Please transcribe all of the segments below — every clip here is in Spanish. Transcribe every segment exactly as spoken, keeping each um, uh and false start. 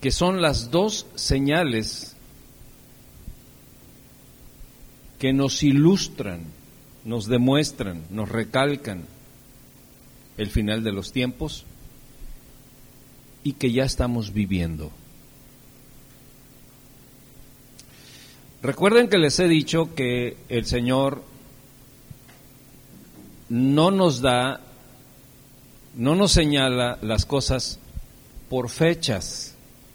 que son las dos señales que nos ilustran, nos demuestran, nos recalcan el final de los tiempos y que ya estamos viviendo. Recuerden que les he dicho que el Señor no nos da, no nos señala las cosas por fechas.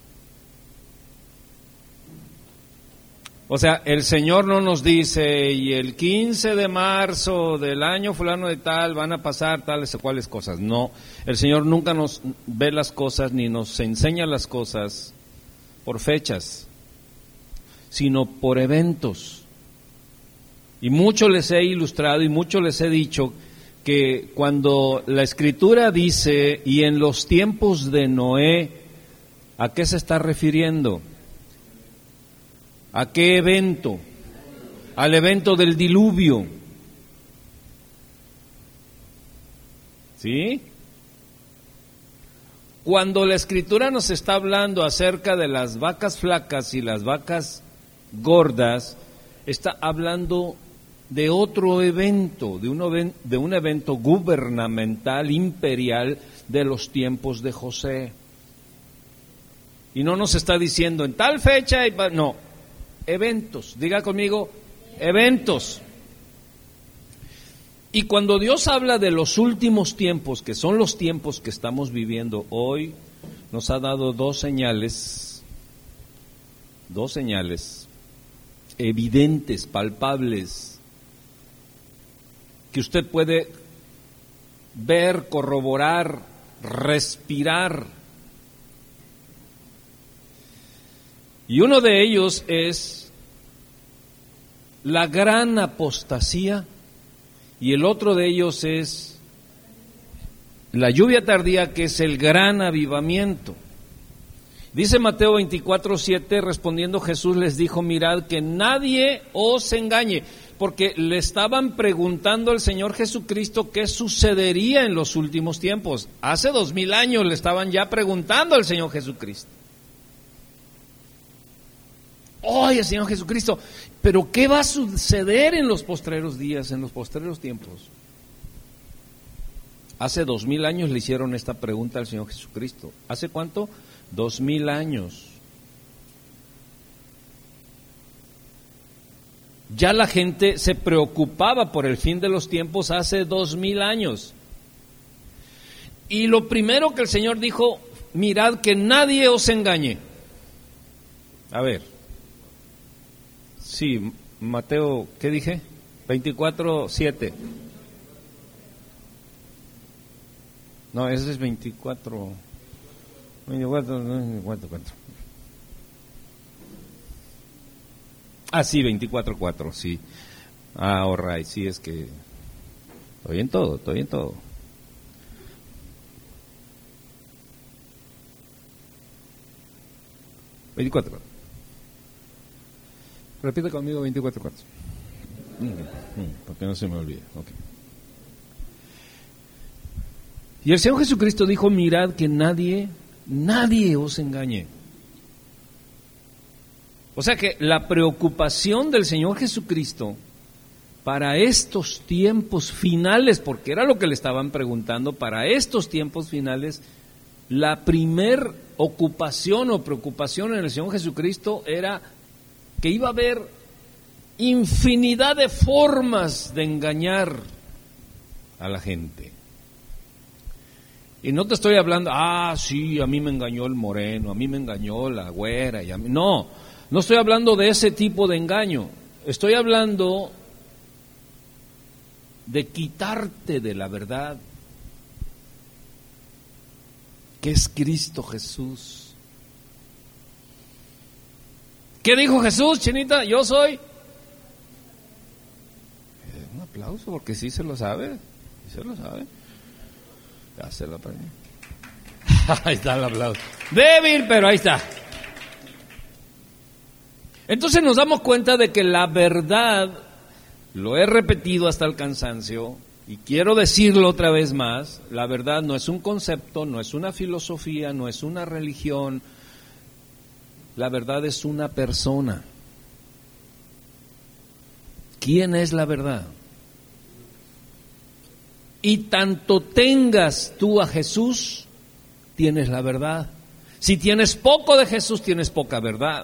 O sea, el Señor no nos dice, y el quince de marzo del año fulano de tal van a pasar tales o cuales cosas. No, el Señor nunca nos ve las cosas ni nos enseña las cosas por fechas, sino por eventos. Y mucho les he ilustrado y mucho les he dicho que cuando la Escritura dice, y en los tiempos de Noé, ¿a qué se está refiriendo? ¿A qué evento? Al evento del diluvio. ¿Sí? Cuando la Escritura nos está hablando acerca de las vacas flacas y las vacas gordas, está hablando de otro evento, de un, de un evento gubernamental, imperial, de los tiempos de José. Y no nos está diciendo en tal fecha, no. Eventos, diga conmigo, eventos. Y cuando Dios habla de los últimos tiempos, que son los tiempos que estamos viviendo hoy, nos ha dado dos señales, dos señales evidentes, palpables, que usted puede ver, corroborar, respirar. Y uno de ellos es la gran apostasía y el otro de ellos es la lluvia tardía, que es el gran avivamiento. Dice Mateo veinticuatro siete, respondiendo Jesús les dijo, mirad que nadie os engañe, porque le estaban preguntando al Señor Jesucristo qué sucedería en los últimos tiempos. Hace dos mil años le estaban ya preguntando al Señor Jesucristo. Oye, Señor Jesucristo, pero ¿qué va a suceder en los postreros días, en los postreros tiempos? Hace dos mil años le hicieron esta pregunta al Señor Jesucristo. ¿Hace cuánto? Dos mil años. Ya la gente se preocupaba por el fin de los tiempos hace dos mil años. Y lo primero que el Señor dijo, mirad que nadie os engañe. A ver. Sí, Mateo, ¿qué dije? veinticuatro siete. No, ese es veinticuatro. veinticuatro, veinticuatro. Ah, sí, veinticuatro cuatro, sí. Ah, all right, sí, es que estoy en todo, estoy en todo. veinticuatro cuatro. Repite conmigo veinticuatro cuatro. Porque no se me olvide. Okay. Y el Señor Jesucristo dijo, mirad que nadie, nadie os engañe. O sea que la preocupación del Señor Jesucristo para estos tiempos finales, porque era lo que le estaban preguntando, para estos tiempos finales, la primer ocupación o preocupación en el Señor Jesucristo era que iba a haber infinidad de formas de engañar a la gente. Y no te estoy hablando, ah, sí, a mí me engañó el moreno, a mí me engañó la güera, y a mí, no, no estoy hablando de ese tipo de engaño, estoy hablando de quitarte de la verdad, que es Cristo Jesús. ¿Qué dijo Jesús, Chinita? Yo soy. Eh, un aplauso, porque sí se lo sabe, sí se lo sabe. Ya se lo aprendí. Ahí está el aplauso. Débil, pero ahí está. Entonces nos damos cuenta de que la verdad, lo he repetido hasta el cansancio, y quiero decirlo otra vez más, la verdad no es un concepto, no es una filosofía, no es una religión, La verdad es una persona. ¿Quién es la verdad? Y tanto tengas tú a Jesús, tienes la verdad. Si tienes poco de Jesús, tienes poca verdad.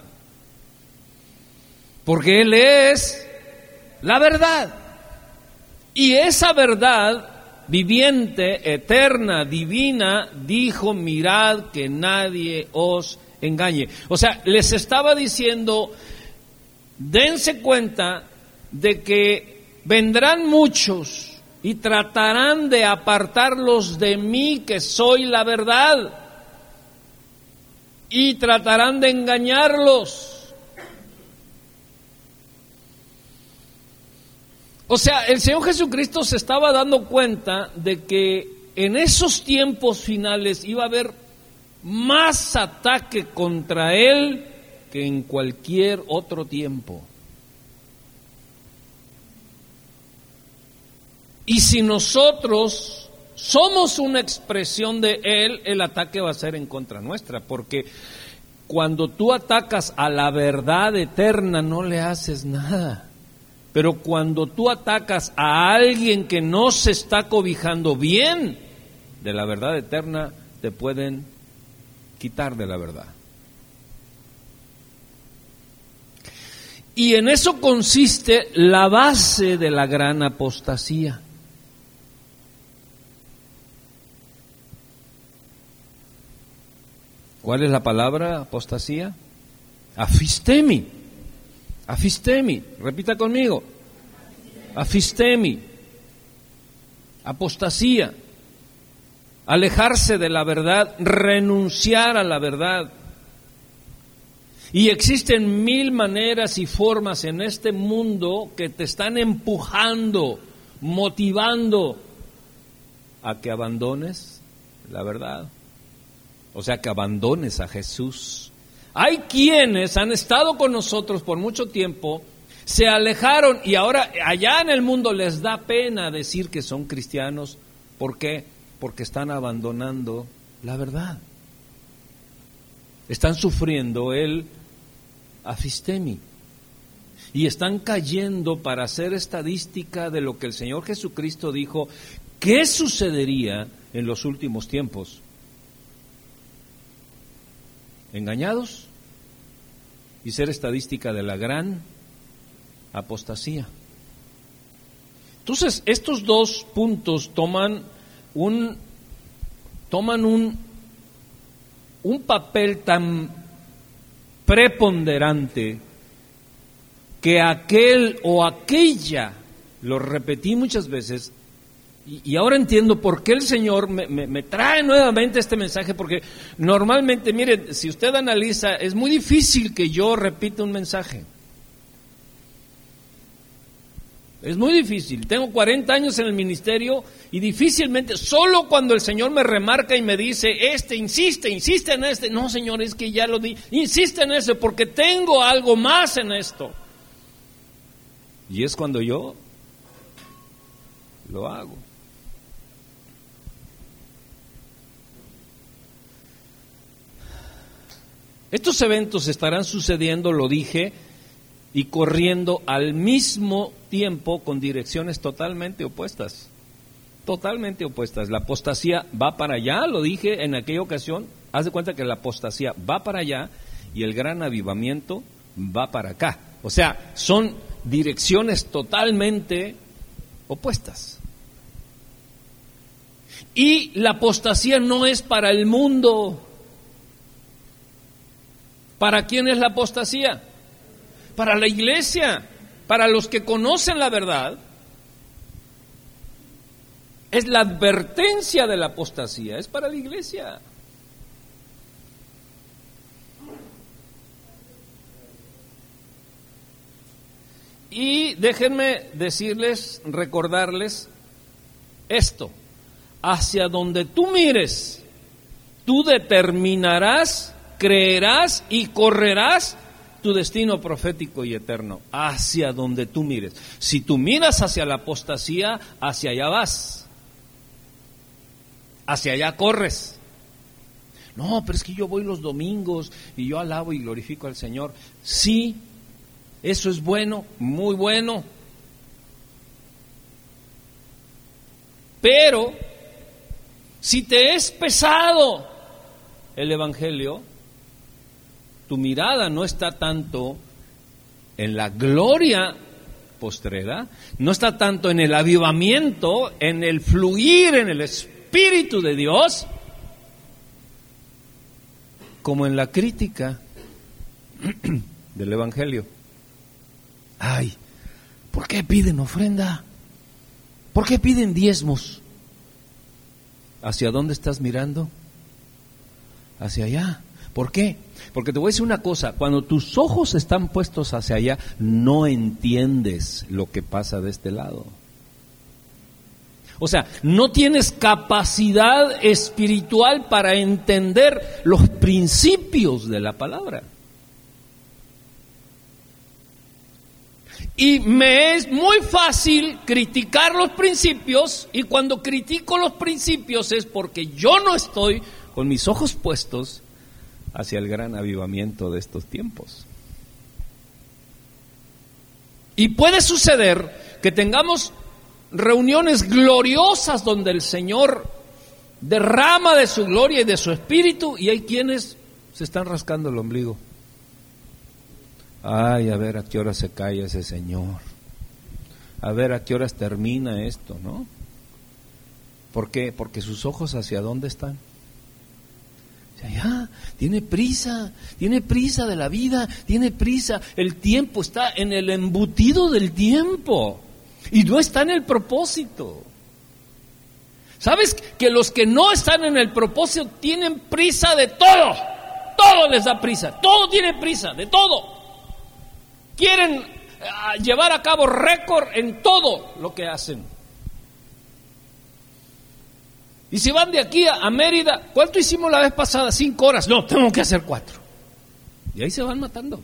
Porque Él es la verdad. Y esa verdad viviente, eterna, divina, dijo: mirad que nadie os engañe. O sea, les estaba diciendo, dense cuenta de que vendrán muchos y tratarán de apartarlos de mí, que soy la verdad, y tratarán de engañarlos. O sea, el Señor Jesucristo se estaba dando cuenta de que en esos tiempos finales iba a haber más ataque contra Él que en cualquier otro tiempo. Y si nosotros somos una expresión de Él, el ataque va a ser en contra nuestra, porque cuando tú atacas a la verdad eterna no le haces nada. Pero cuando tú atacas a alguien que no se está cobijando bien de la verdad eterna, te pueden quitar de la verdad. Y en eso consiste la base de la gran apostasía. ¿Cuál es la palabra apostasía? Afistemi. Afistemi. Repita conmigo. Afistemi. Apostasía. Alejarse de la verdad, renunciar a la verdad. Y existen mil maneras y formas en este mundo que te están empujando, motivando a que abandones la verdad. O sea, que abandones a Jesús. Hay quienes han estado con nosotros por mucho tiempo, se alejaron y ahora allá en el mundo les da pena decir que son cristianos. ¿Por qué? Porque están abandonando la verdad. Están sufriendo el afistemi y están cayendo para hacer estadística de lo que el Señor Jesucristo dijo, ¿qué sucedería en los últimos tiempos? Engañados y ser estadística de la gran apostasía. Entonces, estos dos puntos toman un toman un un papel tan preponderante que aquel o aquella, lo repetí muchas veces, y, y ahora entiendo por qué el Señor me, me, me trae nuevamente este mensaje, porque normalmente, miren, si usted analiza, es muy difícil que yo repita un mensaje. Es muy difícil. Tengo cuarenta años en el ministerio y difícilmente, solo cuando el Señor me remarca y me dice, este, insiste, insiste en este. No, Señor, es que ya lo di. Insiste en ese porque tengo algo más en esto. Y es cuando yo lo hago. Estos eventos estarán sucediendo, lo dije, y corriendo al mismo tiempo con direcciones totalmente opuestas, totalmente opuestas. La apostasía va para allá, lo dije en aquella ocasión, haz de cuenta que la apostasía va para allá y el gran avivamiento va para acá. O sea, son direcciones totalmente opuestas. Y la apostasía no es para el mundo. ¿Para quién es la apostasía? Para la iglesia, para los que conocen la verdad. Es la advertencia de la apostasía, es para la iglesia. Y déjenme decirles, recordarles esto: hacia donde tú mires, tú determinarás, creerás y correrás tu destino profético y eterno, hacia donde tú mires. Si tú miras hacia la apostasía, hacia allá vas, hacia allá corres. No, pero es que yo voy los domingos y yo alabo y glorifico al Señor. Sí, eso es bueno, muy bueno. Pero si te es pesado el Evangelio, tu mirada no está tanto en la gloria postrera, no está tanto en el avivamiento, en el fluir en el Espíritu de Dios, como en la crítica del Evangelio. Ay, ¿por qué piden ofrenda? ¿Por qué piden diezmos? ¿Hacia dónde estás mirando? Hacia allá. ¿Por qué? Porque te voy a decir una cosa, cuando tus ojos están puestos hacia allá, no entiendes lo que pasa de este lado. O sea, no tienes capacidad espiritual para entender los principios de la palabra. Y me es muy fácil criticar los principios, y cuando critico los principios es porque yo no estoy con mis ojos puestos hacia el gran avivamiento de estos tiempos. Y puede suceder que tengamos reuniones gloriosas donde el Señor derrama de su gloria y de su espíritu, y hay quienes se están rascando el ombligo. Ay, a ver a qué hora se calla ese Señor, a ver a qué horas termina esto, ¿no? ¿Por qué? Porque sus ojos ¿hacia dónde están? Ya, tiene prisa, tiene prisa de la vida, tiene prisa, el tiempo está en el embutido del tiempo y no está en el propósito. ¿Sabes que los que no están en el propósito tienen prisa de todo? Todo les da prisa, todo tiene prisa, de todo. Quieren uh, llevar a cabo récord en todo lo que hacen. Y si van de aquí a, a Mérida, ¿cuánto hicimos la vez pasada? Cinco horas. No, tengo que hacer cuatro. Y ahí se van matando.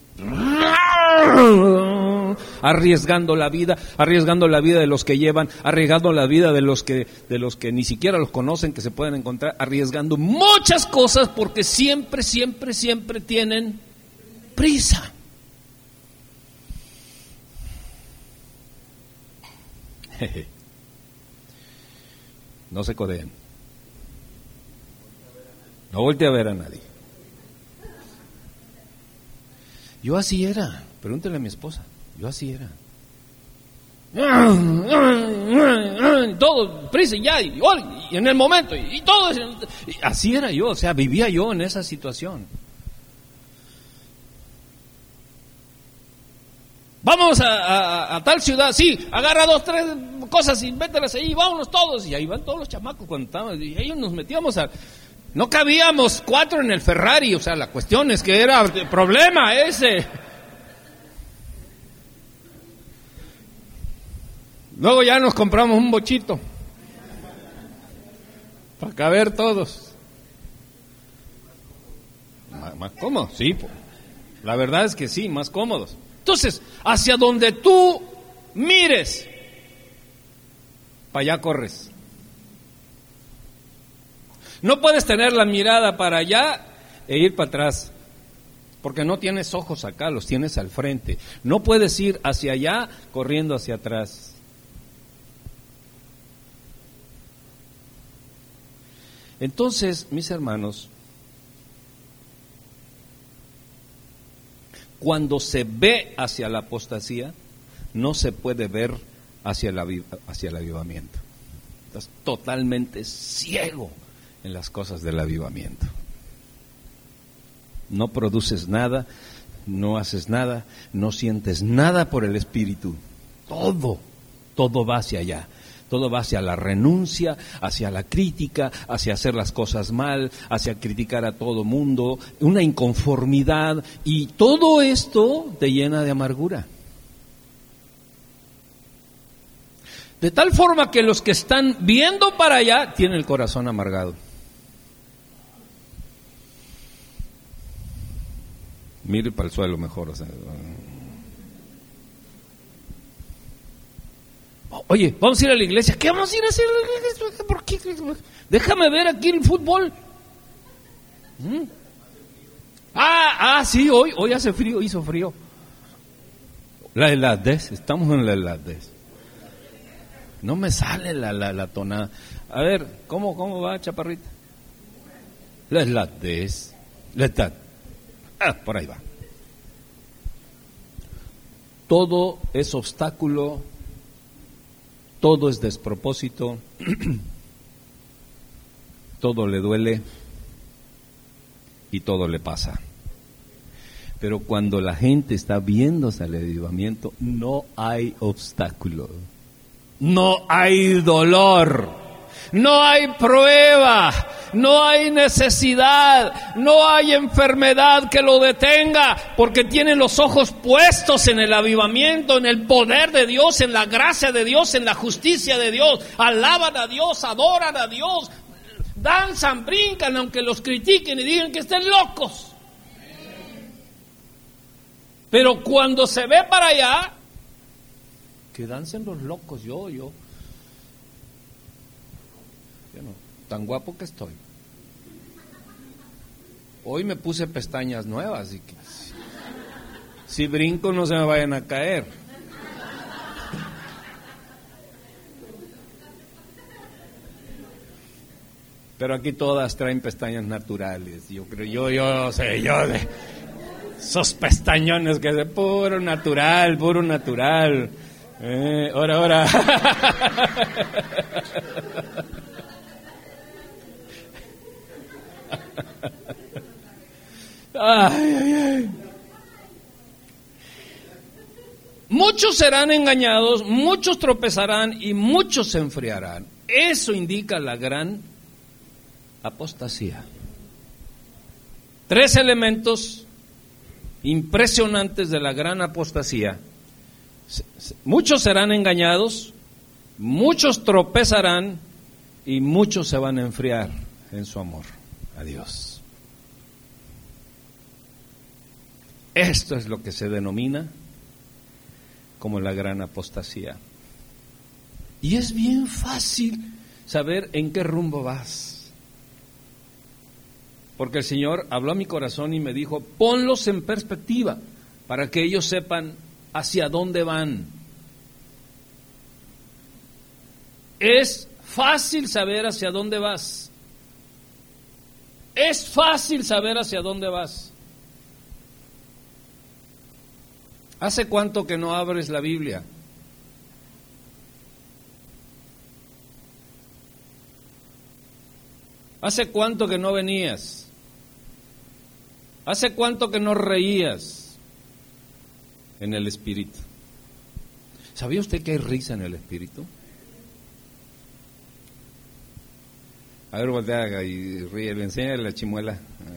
Arriesgando la vida, arriesgando la vida de los que llevan, arriesgando la vida de los que, de los que ni siquiera los conocen, que se pueden encontrar, arriesgando muchas cosas porque siempre, siempre, siempre tienen prisa. No se codeen. No voltee a ver a nadie. Yo así era. Pregúntale a mi esposa. Yo así era. Todo, prisa y ya, y, y en el momento, y, y todo. Y así era yo, o sea, vivía yo en esa situación. Vamos a, a, a tal ciudad, sí, agarra dos, tres cosas y mételas ahí, vámonos todos. Y ahí van todos los chamacos cuando estaban, y ellos nos metíamos a... No cabíamos cuatro en el Ferrari, o sea, la cuestión es que era el problema ese. Luego ya nos compramos un bochito para caber todos. Más, más cómodos, sí, la verdad es que sí, más cómodos. Entonces, hacia donde tú mires, para allá corres. No puedes tener la mirada para allá e ir para atrás, porque no tienes ojos acá, los tienes al frente. No puedes ir hacia allá corriendo hacia atrás. Entonces, mis hermanos, cuando se ve hacia la apostasía, no se puede ver hacia el, hacia el avivamiento. Estás totalmente ciego en las cosas del avivamiento. No produces nada, no haces nada, no sientes nada por el Espíritu. Todo, todo va hacia allá. Todo va hacia la renuncia, hacia la crítica, hacia hacer las cosas mal, hacia criticar a todo mundo, una inconformidad, y todo esto te llena de amargura. De tal forma que los que están viendo para allá tienen el corazón amargado. Mire para el suelo mejor, o sea... Oye, vamos a ir a la iglesia. ¿Qué vamos a ir a hacer a la iglesia? ¿Por qué? Déjame ver aquí el fútbol. ¿Mm? Ah, ah, sí, hoy, hoy hace frío, hizo frío. La heladez, estamos en la heladez. No me sale la, la, la tonada. A ver, ¿cómo, cómo va, chaparrita? La heladez. La heladez. Ah, por ahí va. Todo es obstáculo, todo es despropósito, todo le duele y todo le pasa. Pero cuando la gente está viéndose al avivamiento, no hay obstáculo, no hay dolor, no hay prueba, no hay necesidad, no hay enfermedad que lo detenga, porque tienen los ojos puestos en el avivamiento, en el poder de Dios, en la gracia de Dios, en la justicia de Dios. Alaban a Dios, adoran a Dios, danzan, brincan, aunque los critiquen y digan que estén locos. Pero cuando se ve para allá, que dancen los locos, yo, yo. Yo no, tan guapo que estoy. Hoy me puse pestañas nuevas y que si, si brinco no se me vayan a caer. Pero aquí todas traen pestañas naturales. Yo creo, yo, yo sé, yo de esos pestañones que es de puro natural, puro natural. Eh, ahora, ahora. Ay, ay, ay. Muchos serán engañados, muchos tropezarán y muchos se enfriarán. Eso indica la gran apostasía. Tres elementos impresionantes de la gran apostasía. Muchos serán engañados, muchos tropezarán y muchos se van a enfriar en su amor a Dios. Esto es lo que se denomina como la gran apostasía. Y es bien fácil saber en qué rumbo vas. Porque el Señor habló a mi corazón y me dijo, ponlos en perspectiva para que ellos sepan hacia dónde van. Es fácil saber hacia dónde vas. Es fácil saber hacia dónde vas. ¿Hace cuánto que no abres la Biblia? ¿Hace cuánto que no venías? ¿Hace cuánto que no reías en el Espíritu? ¿Sabía usted que hay risa en el Espíritu? A ver, voltea y ríe, le enseña la chimuela.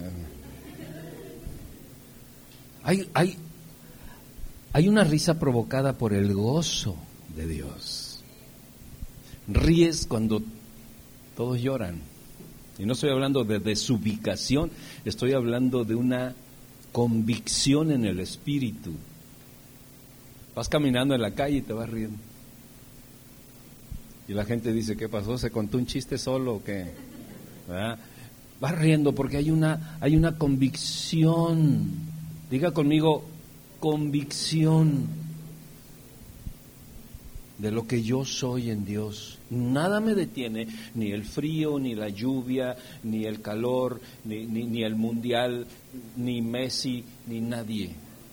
Hay, hay, hay una risa provocada por el gozo de Dios. Ríes cuando todos lloran. Y no estoy hablando de desubicación, estoy hablando de una convicción en el Espíritu. Vas caminando en la calle y te vas riendo. Y la gente dice, ¿qué pasó? ¿Se contó un chiste solo o qué? ¿Verdad? Vas riendo porque hay una, hay una convicción. Diga conmigo, convicción de lo que yo soy en Dios. Nada me detiene, ni el frío, ni la lluvia, ni el calor, ni, ni, ni el mundial, ni Messi, ni nadie,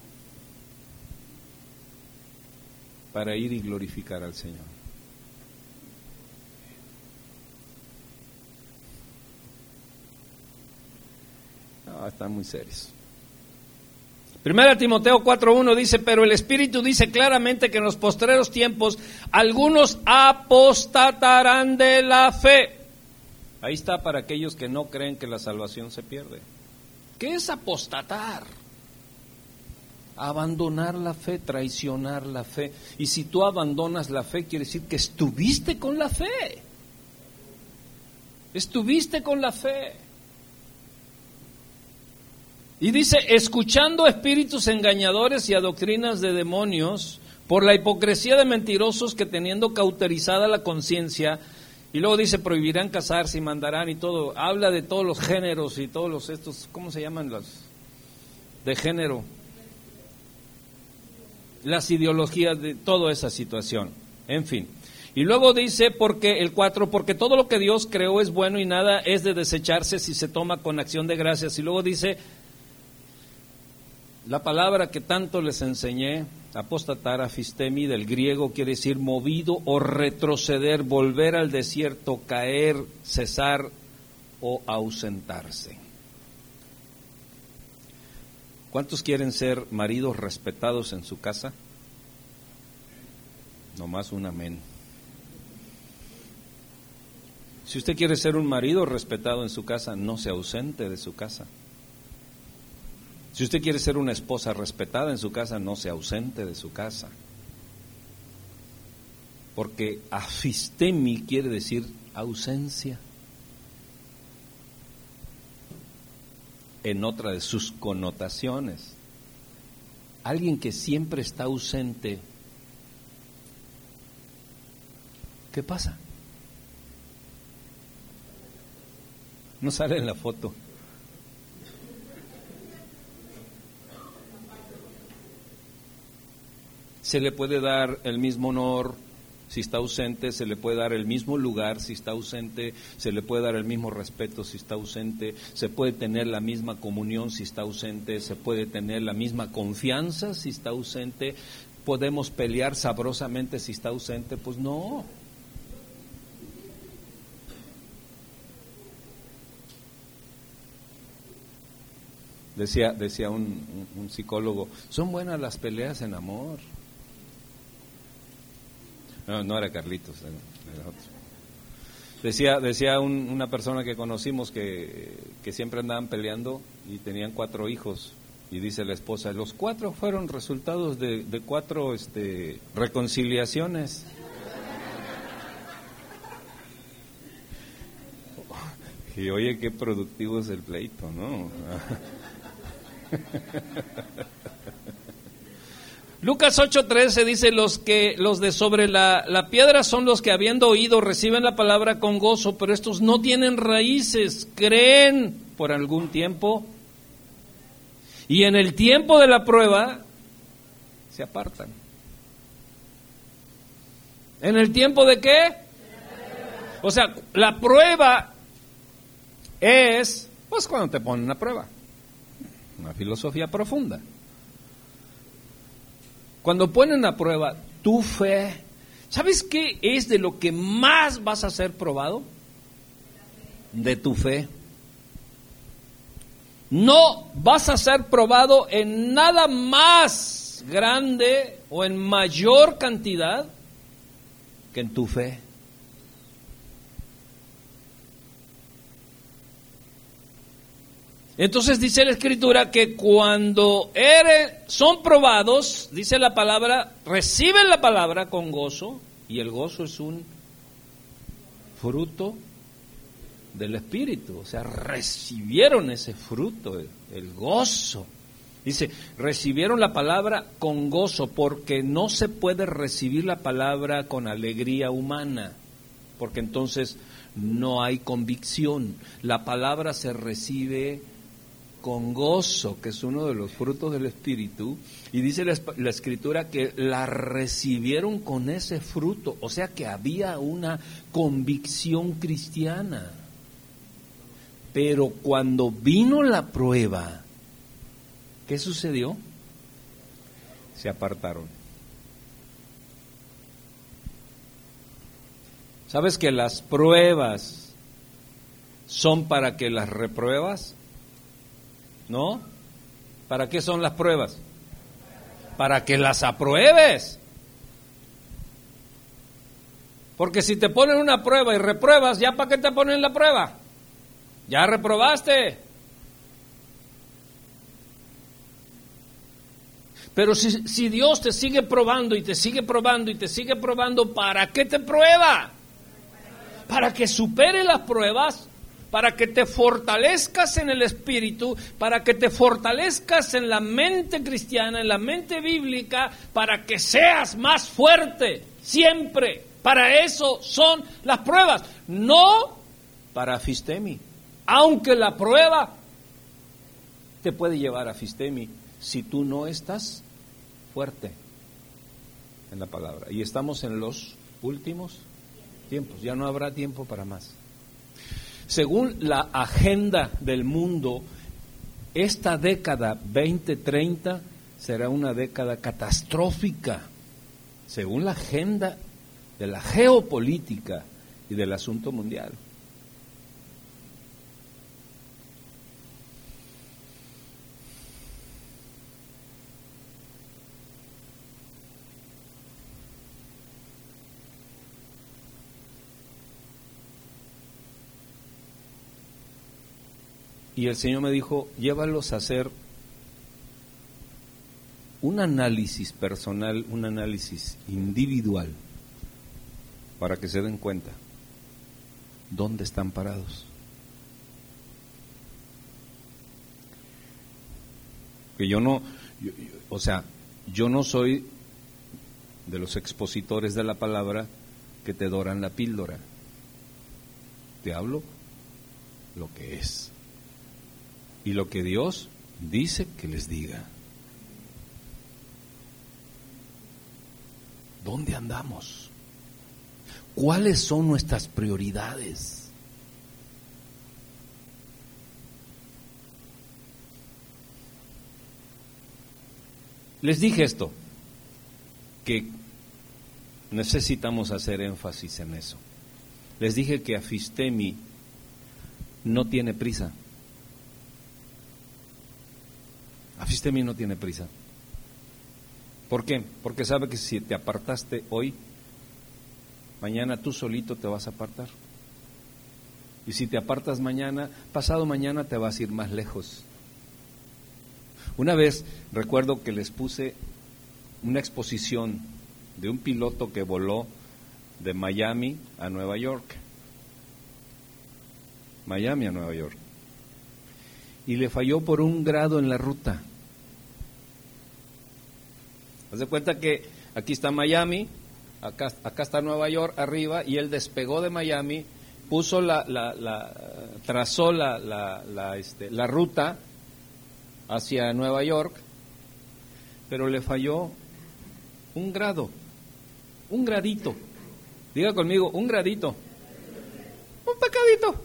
para ir y glorificar al Señor. No, están muy serios. Primera Timoteo cuatro uno dice, pero el Espíritu dice claramente que en los postreros tiempos algunos apostatarán de la fe. Ahí está para aquellos que no creen que la salvación se pierde. ¿Qué es apostatar? Abandonar la fe, traicionar la fe. Y si tú abandonas la fe, quiere decir que estuviste con la fe. Estuviste con la fe. Y dice, escuchando espíritus engañadores y a doctrinas de demonios, por la hipocresía de mentirosos que teniendo cauterizada la conciencia, Y luego dice, prohibirán casarse y mandarán y todo. Habla de todos los géneros y todos los estos, ¿cómo se llaman los de género? Las ideologías de toda esa situación. En fin. Y luego dice, porque el cuatro, porque todo lo que Dios creó es bueno y nada es de desecharse si se toma con acción de gracias. Y luego dice, la palabra que tanto les enseñé, apostatar, afistemi, del griego, quiere decir movido o retroceder, volver al desierto, caer, cesar o ausentarse. ¿Cuántos quieren ser maridos respetados en su casa? Nomás un amén. Si usted quiere ser un marido respetado en su casa, no se ausente de su casa. Si usted quiere ser una esposa respetada en su casa, no se ausente de su casa. Porque afistemi quiere decir ausencia. En otra de sus connotaciones. Alguien que siempre está ausente, ¿qué pasa? No sale en la foto. Se le puede dar el mismo honor si está ausente, se le puede dar el mismo lugar si está ausente, se le puede dar el mismo respeto si está ausente, se puede tener la misma comunión si está ausente, se puede tener la misma confianza si está ausente, podemos pelear sabrosamente si está ausente, pues no. Decía, decía un, un, un psicólogo, son buenas las peleas en amor. No, no era Carlitos, era, era otro. Decía, decía un, una persona que conocimos que, que siempre andaban peleando y tenían cuatro hijos. Y dice la esposa, los cuatro fueron resultados de, de cuatro este, reconciliaciones. Y oye, qué productivo es el pleito, ¿no? Lucas ocho trece dice, los que los de sobre la, la piedra son los que habiendo oído reciben la palabra con gozo, pero estos no tienen raíces, creen por algún tiempo y en el tiempo de la prueba se apartan. ¿En el tiempo de qué? O sea, la prueba es, pues cuando te ponen a prueba, una filosofía profunda. Cuando ponen a prueba tu fe, ¿sabes qué es de lo que más vas a ser probado? De tu fe. No vas a ser probado en nada más grande o en mayor cantidad que en tu fe. Entonces dice la Escritura que cuando eres, son probados, dice la palabra, reciben la palabra con gozo, y el gozo es un fruto del Espíritu, o sea, recibieron ese fruto, el, el gozo. Dice, recibieron la palabra con gozo, porque no se puede recibir la palabra con alegría humana, porque entonces no hay convicción. La palabra se recibe con gozo, que es uno de los frutos del Espíritu, y dice la, la Escritura que la recibieron con ese fruto, o sea que había una convicción cristiana. Pero cuando vino la prueba, ¿qué sucedió? Se apartaron. ¿Sabes que las pruebas son para que las repruebas? ¿No? ¿Para qué son las pruebas? Para que las apruebes. Porque si te ponen una prueba y repruebas, ¿ya para qué te ponen la prueba? Ya reprobaste. Pero si, si Dios te sigue probando y te sigue probando y te sigue probando, ¿para qué te prueba? Para que supere las pruebas, para que te fortalezcas en el Espíritu, para que te fortalezcas en la mente cristiana, en la mente bíblica, para que seas más fuerte siempre. Para eso son las pruebas, no para afistemi. Aunque la prueba te puede llevar a afistemi si tú no estás fuerte en la palabra. Y estamos en los últimos tiempos, ya no habrá tiempo para más. Según la agenda del mundo, esta década veinte treinta será una década catastrófica, según la agenda de la geopolítica y del asunto mundial. Y el Señor me dijo, llévalos a hacer un análisis personal, un análisis individual, para que se den cuenta dónde están parados. Que yo no, yo, yo, o sea, yo no soy de los expositores de la palabra que te doran la píldora. Te hablo lo que es. Y lo que Dios dice que les diga. ¿Dónde andamos? ¿Cuáles son nuestras prioridades? Les dije esto, que necesitamos hacer énfasis en eso. Les dije que Afistemi no tiene prisa. Afistemi no tiene prisa. ¿Por qué? Porque sabe que si te apartaste hoy, mañana tú solito te vas a apartar. Y si te apartas mañana, pasado mañana te vas a ir más lejos. Una vez recuerdo que les puse una exposición de un piloto que voló de Miami a Nueva York. Miami a Nueva York. Y le falló por un grado en la ruta. Haz de cuenta que aquí está Miami, acá, acá está Nueva York arriba, y él despegó de Miami, puso la, la, la trazó la, la, la, este, la ruta hacia Nueva York, pero le falló un grado, un gradito. Diga conmigo, un gradito, un pecadito.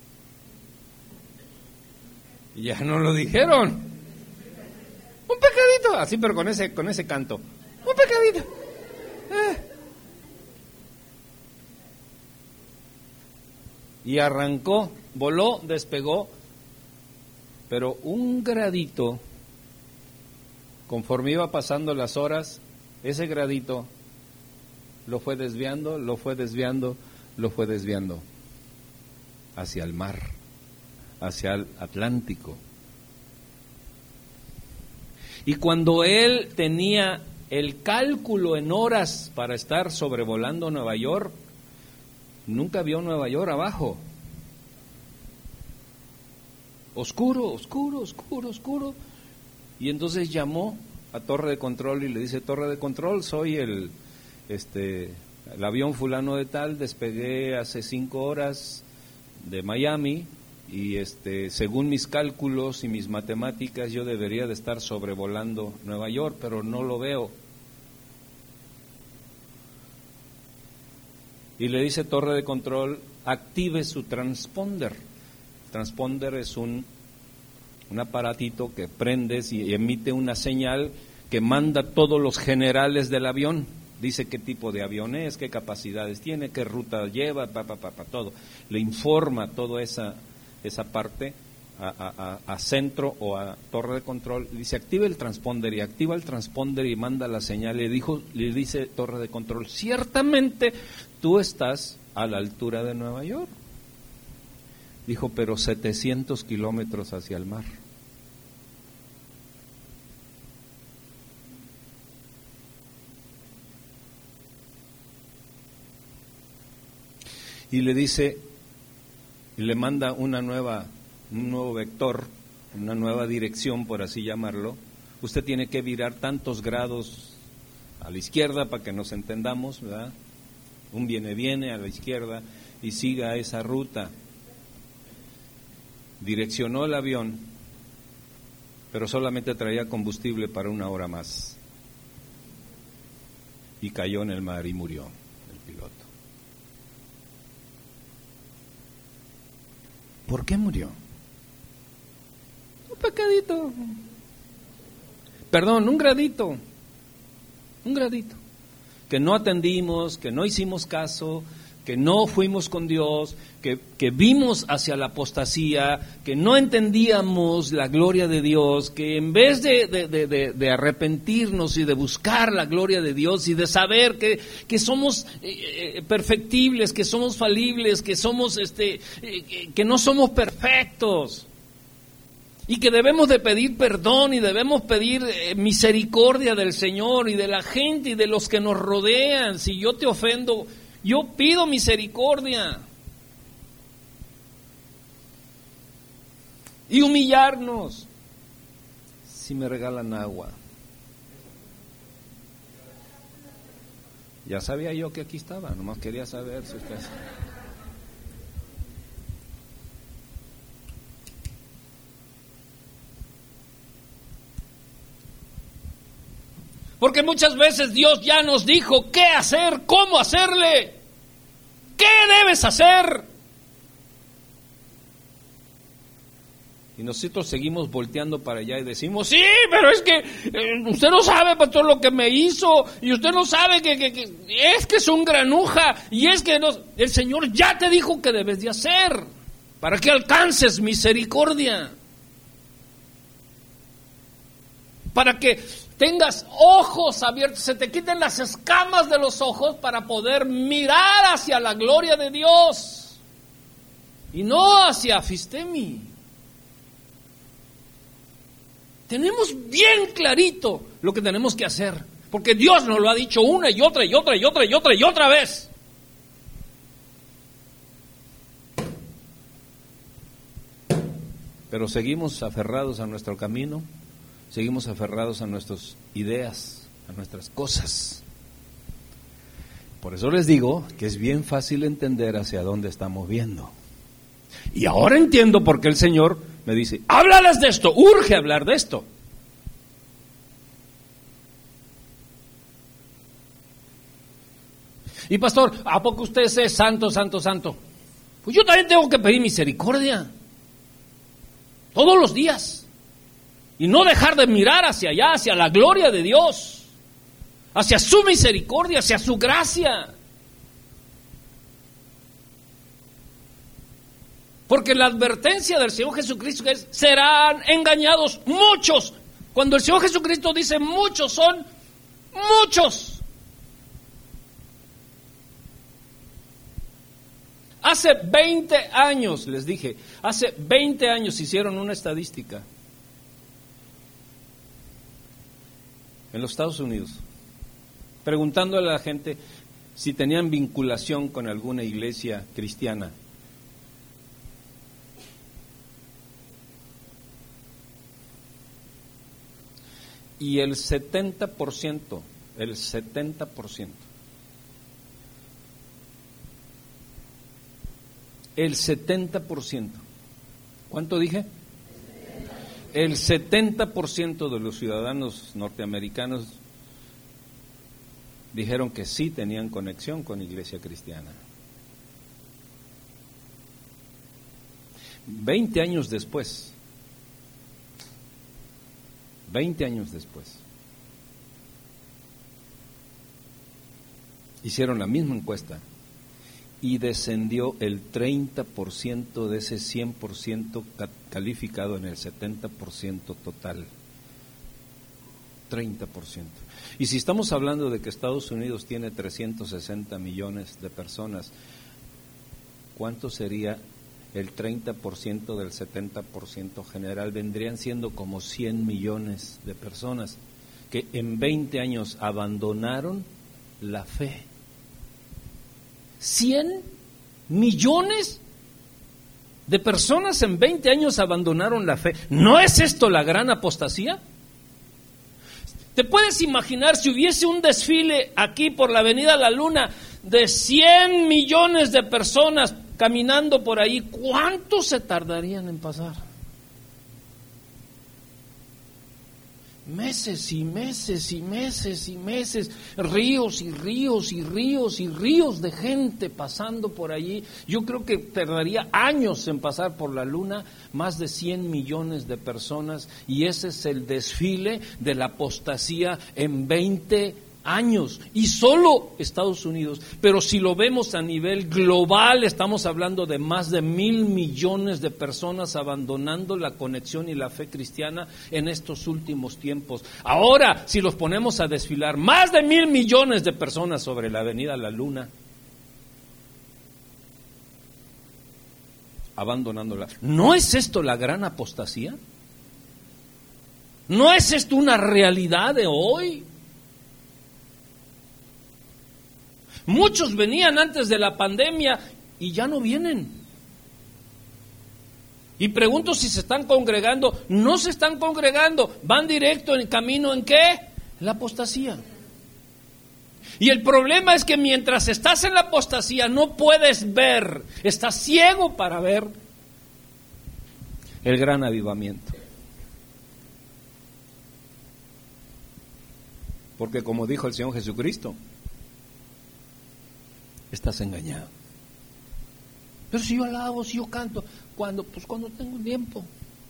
Y ya no lo dijeron. Un pecadito, así pero con ese con ese canto. Un pecadito. Eh. Y arrancó, voló, despegó, pero un gradito, conforme iba pasando las horas, ese gradito lo fue desviando, lo fue desviando, lo fue desviando hacia el mar, hacia el Atlántico. Y cuando él tenía el cálculo en horas para estar sobrevolando Nueva York, nunca vio Nueva York abajo. Oscuro, oscuro, oscuro, oscuro. Y entonces llamó a Torre de Control y le dice, Torre de Control, soy el, este, el avión fulano de tal, despegué hace cinco horas de Miami, y este, según mis cálculos y mis matemáticas yo debería de estar sobrevolando Nueva York, pero no lo veo. Y le dice Torre de Control, active su transponder. Transponder es un, un aparatito que prendes y emite una señal que manda todos los generales del avión. Dice qué tipo de avión es, qué capacidades tiene, qué ruta lleva, pa, pa, pa, pa, todo. Le informa toda esa esa parte a, a, a centro o a Torre de Control. Dice, activa el transponder, y activa el transponder y manda la señal. Le dijo, le dice Torre de Control, ciertamente tú estás a la altura de Nueva York. Dijo, pero setecientos kilómetros hacia el mar. Y le dice, y le manda una nueva, un nuevo vector, una nueva dirección, por así llamarlo. Usted tiene que virar tantos grados a la izquierda para que nos entendamos, ¿verdad? un viene-viene a la izquierda y siga esa ruta. Direccionó el avión, pero solamente traía combustible para una hora más. Y cayó en el mar y murió el piloto. ¿Por qué murió? Un pecadito. Perdón, un gradito. Un gradito. Que no atendimos, que no hicimos caso, que no fuimos con Dios, que, que vimos hacia la apostasía, que no entendíamos la gloria de Dios, que en vez de, de, de, de, de arrepentirnos y de buscar la gloria de Dios y de saber que, que somos eh, perfectibles, que somos falibles, que somos este, eh, que no somos perfectos, y que debemos de pedir perdón y debemos pedir eh, misericordia del Señor y de la gente y de los que nos rodean. Si yo te ofendo, yo pido misericordia. Y humillarnos. Si me regalan agua. Ya sabía yo que aquí estaba, nomás quería saber si ustedes... Porque muchas veces Dios ya nos dijo qué hacer, cómo hacerle, qué debes hacer. Y nosotros seguimos volteando para allá y decimos, sí, pero es que eh, usted no sabe, pastor, lo que me hizo, y usted no sabe que, que, que es que es un granuja, y es que no, el Señor ya te dijo que debes de hacer, para que alcances misericordia, para que tengas ojos abiertos, se te quiten las escamas de los ojos para poder mirar hacia la gloria de Dios y no hacia Fistemi. Tenemos bien clarito lo que tenemos que hacer, porque Dios nos lo ha dicho una y otra y otra y otra y otra y otra vez. Pero seguimos aferrados a nuestro camino. Seguimos aferrados a nuestras ideas, a nuestras cosas. Por eso les digo que es bien fácil entender hacia dónde estamos viendo. Y ahora entiendo por qué el Señor me dice, háblales de esto, urge hablar de esto. Y pastor, ¿a poco usted es santo, santo, santo? Pues yo también tengo que pedir misericordia. Todos los días. Y no dejar de mirar hacia allá, hacia la gloria de Dios, hacia su misericordia, hacia su gracia. Porque la advertencia del Señor Jesucristo es, serán engañados muchos. Cuando el Señor Jesucristo dice muchos, son muchos. Hace veinte años, les dije, hace veinte años hicieron una estadística en los Estados Unidos, preguntándole a la gente si tenían vinculación con alguna iglesia cristiana. Y el setenta por ciento, el setenta por ciento, el setenta por ciento, ¿cuánto dije? El setenta por ciento de los ciudadanos norteamericanos dijeron que sí tenían conexión con iglesia cristiana. Veinte años después, veinte años después, hicieron la misma encuesta y descendió el treinta por ciento de ese cien por ciento calificado en el setenta por ciento total. treinta por ciento. Y si estamos hablando de que Estados Unidos tiene trescientos sesenta millones de personas, ¿cuánto sería el treinta por ciento del setenta por ciento general? Vendrían siendo como cien millones de personas que en veinte años abandonaron la fe. cien millones de personas en veinte años abandonaron la fe. ¿No es esto la gran apostasía? ¿Te puedes imaginar si hubiese un desfile aquí por la Avenida La Luna de cien millones de personas caminando por ahí, ¿cuántos se tardarían en pasar? Meses y meses y meses y meses, ríos y ríos y ríos y ríos de gente pasando por allí. Yo creo que tardaría años en pasar por la luna, más de cien millones de personas, y ese es el desfile de la apostasía en veinte años, y solo Estados Unidos. Pero si lo vemos a nivel global, estamos hablando de más de mil millones de personas abandonando la conexión y la fe cristiana en estos últimos tiempos. Ahora, si los ponemos a desfilar, más de mil millones de personas sobre la avenida La Luna, abandonándola. ¿No es esto la gran apostasía? ¿No es esto una realidad de hoy? Muchos venían antes de la pandemia y ya no vienen. Y pregunto si se están congregando. No se están congregando, van directo en camino ¿en qué? La apostasía. Y el problema es que mientras estás en la apostasía no puedes ver, estás ciego para ver el gran avivamiento. Porque como dijo el Señor Jesucristo, estás engañado. Pero si yo alabo, si yo canto, ¿cuándo? Pues cuando tengo tiempo.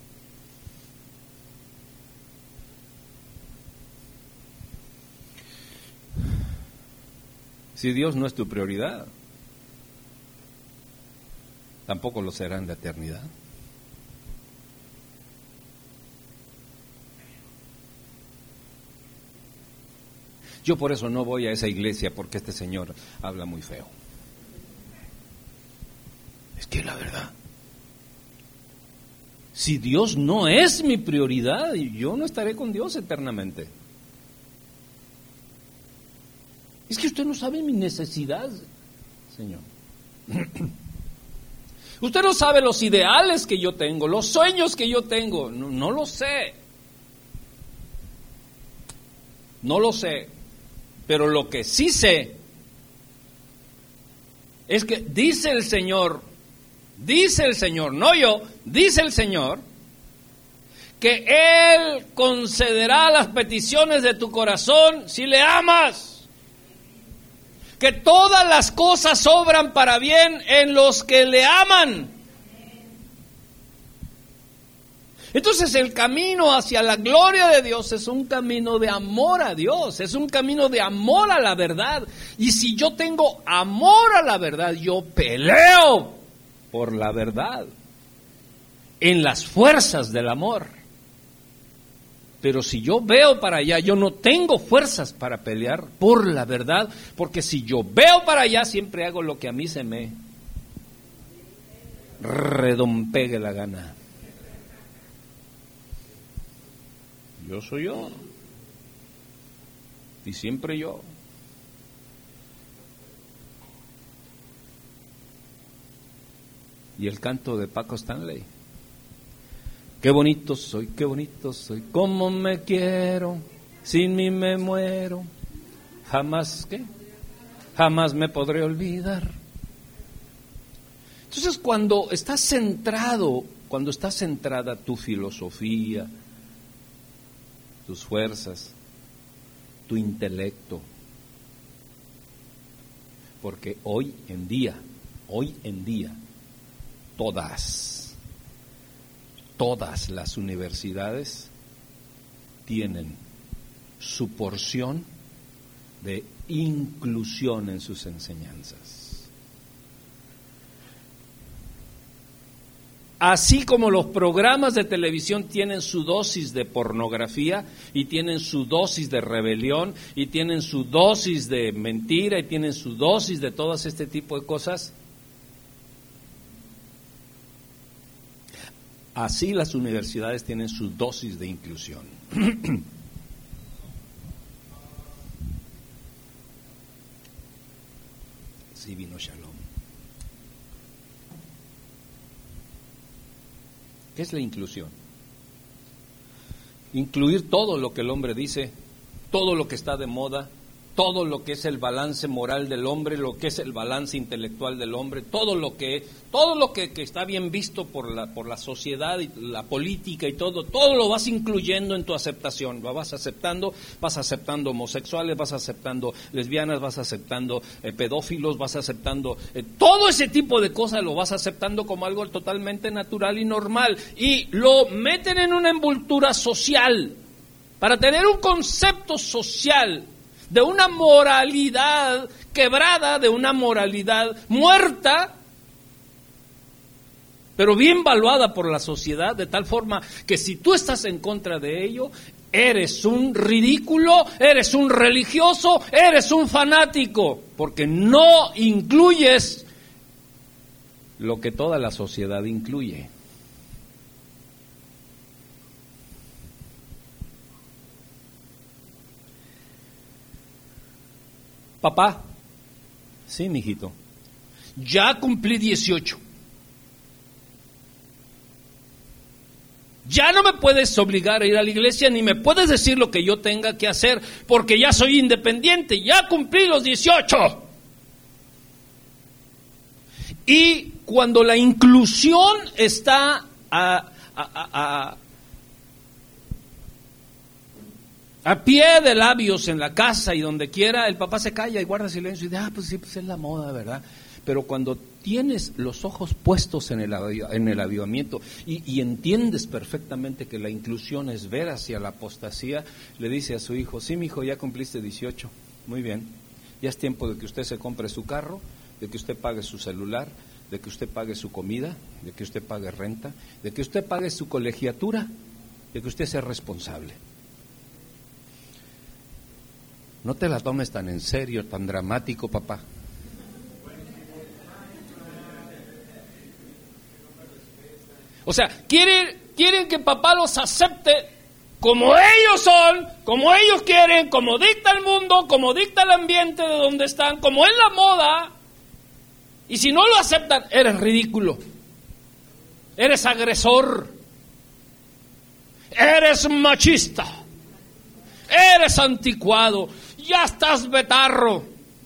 Si Dios no es tu prioridad, tampoco lo será en la eternidad. Yo por eso no voy a esa iglesia, porque este señor habla muy feo. Es que la verdad, si Dios no es mi prioridad, yo no estaré con Dios eternamente. Es que usted no sabe mi necesidad, Señor. Usted no sabe los ideales que yo tengo, los sueños que yo tengo. No, no lo sé. No lo sé. Pero lo que sí sé es que dice el Señor, dice el Señor, no yo, dice el Señor, que Él concederá las peticiones de tu corazón si le amas. Que todas las cosas obran para bien en los que le aman. Entonces el camino hacia la gloria de Dios es un camino de amor a Dios, es un camino de amor a la verdad. Y si yo tengo amor a la verdad, yo peleo por la verdad, en las fuerzas del amor. Pero si yo veo para allá, yo no tengo fuerzas para pelear por la verdad, porque si yo veo para allá, siempre hago lo que a mí se me redompegue la gana. Yo soy yo, y siempre yo. Y el canto de Paco Stanley. Qué bonito soy, qué bonito soy, cómo me quiero, sin mí me muero, jamás, ¿qué? Jamás me podré olvidar. Entonces cuando estás centrado, cuando está centrada tu filosofía, tus fuerzas, tu intelecto, porque hoy en día, hoy en día, todas, todas las universidades tienen su porción de inclusión en sus enseñanzas. Así como los programas de televisión tienen su dosis de pornografía y tienen su dosis de rebelión y tienen su dosis de mentira y tienen su dosis de todo este tipo de cosas, así las universidades tienen su dosis de inclusión. Sí vino Shalom. ¿Qué es la inclusión? Incluir todo lo que el hombre dice, todo lo que está de moda, todo lo que es el balance moral del hombre, lo que es el balance intelectual del hombre, todo lo que todo lo que, que está bien visto por la por la sociedad y la política y todo, todo lo vas incluyendo en tu aceptación, lo vas aceptando, vas aceptando homosexuales, vas aceptando lesbianas, vas aceptando eh, pedófilos, vas aceptando eh, todo ese tipo de cosas, lo vas aceptando como algo totalmente natural y normal, y lo meten en una envoltura social para tener un concepto social de una moralidad quebrada, de una moralidad muerta, pero bien valuada por la sociedad, de tal forma que si tú estás en contra de ello, eres un ridículo, eres un religioso, eres un fanático, porque no incluyes lo que toda la sociedad incluye. Papá, sí, mijito, ya cumplí dieciocho. Ya no me puedes obligar a ir a la iglesia, ni me puedes decir lo que yo tenga que hacer, porque ya soy independiente, ya cumplí los dieciocho. Y cuando la inclusión está a, a, a, a a pie de labios en la casa y donde quiera, el papá se calla y guarda silencio y dice, ah, pues sí, pues es la moda, ¿verdad? Pero cuando tienes los ojos puestos en el, en el avivamiento y, y entiendes perfectamente que la inclusión es ver hacia la apostasía, le dice a su hijo, sí, mijo, ya cumpliste dieciocho, muy bien, ya es tiempo de que usted se compre su carro, de que usted pague su celular, de que usted pague su comida, de que usted pague renta, de que usted pague su colegiatura, de que usted sea responsable. No te la tomes tan en serio, tan dramático, papá. O sea, quieren, quieren que papá los acepte como ellos son, como ellos quieren, como dicta el mundo, como dicta el ambiente de donde están, como es la moda. Y si no lo aceptan, eres ridículo, eres agresor, eres machista, eres anticuado, ya estás betarro,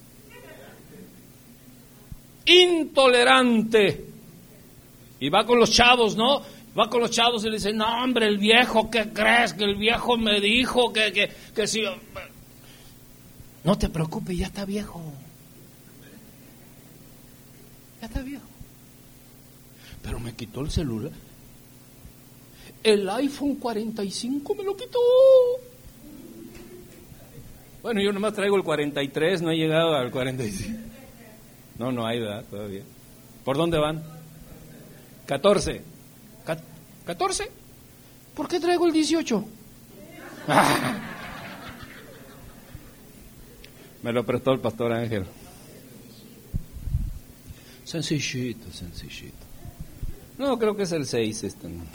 intolerante. Y va con los chavos, ¿no? Va con los chavos y le dice, no, hombre, el viejo, ¿qué crees? Que el viejo me dijo que, que, que si... No te preocupes, ya está viejo. Ya está viejo. Pero me quitó el celular. El iPhone cuarenta y cinco me lo quitó. Bueno, yo nomás traigo el cuarenta y tres, no he llegado al cuarenta y cinco. No, no hay, ¿verdad? Todavía. ¿Por dónde van? catorce. ¿catorce? ¿Por qué traigo el dieciocho? Ah. Me lo prestó el pastor Ángel. Sencillito, sencillito. No, creo que es el seis este. No.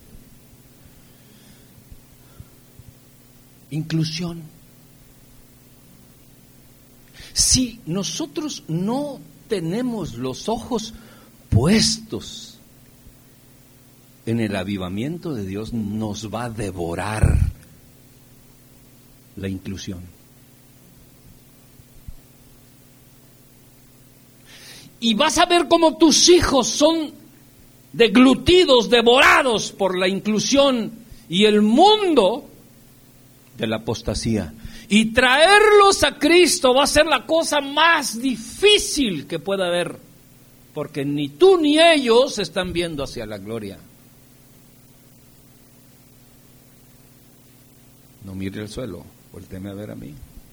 Inclusión. Si nosotros no tenemos los ojos puestos en el avivamiento de Dios, nos va a devorar la inclusión. Y vas a ver cómo tus hijos son deglutidos, devorados por la inclusión y el mundo de la apostasía. Y traerlos a Cristo va a ser la cosa más difícil que pueda haber, porque ni tú ni ellos están viendo hacia la gloria. No mire el suelo, voltéeme a ver a mí.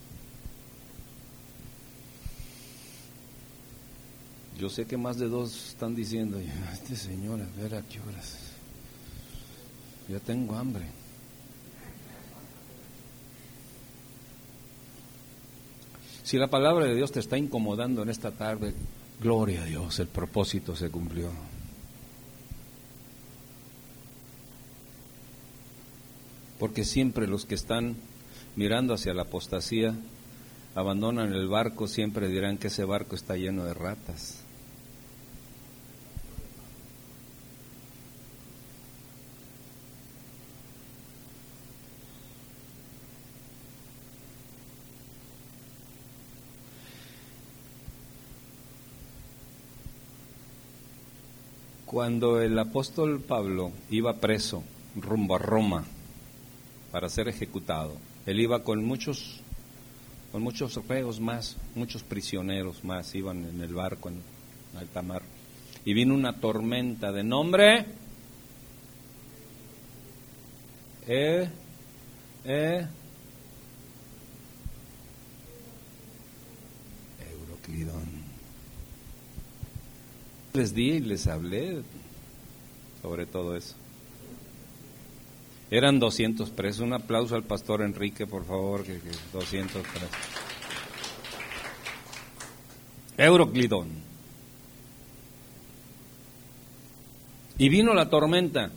Yo sé que más de dos están diciendo, este señor, a ver a qué horas. Ya tengo hambre. Si la palabra de Dios te está incomodando en esta tarde, gloria a Dios, el propósito se cumplió. Porque siempre los que están mirando hacia la apostasía, abandonan el barco, siempre dirán que ese barco está lleno de ratas. Cuando el apóstol Pablo iba preso rumbo a Roma para ser ejecutado, él iba con muchos, con muchos reos más, muchos prisioneros más, iban en el barco en alta mar, y vino una tormenta de nombre eh, eh, Euroclidón. Les di y les hablé sobre todo eso. Eran doscientos presos. Un aplauso al pastor Enrique, por favor, que, que doscientos presos. Euroclidón. Y vino la tormenta.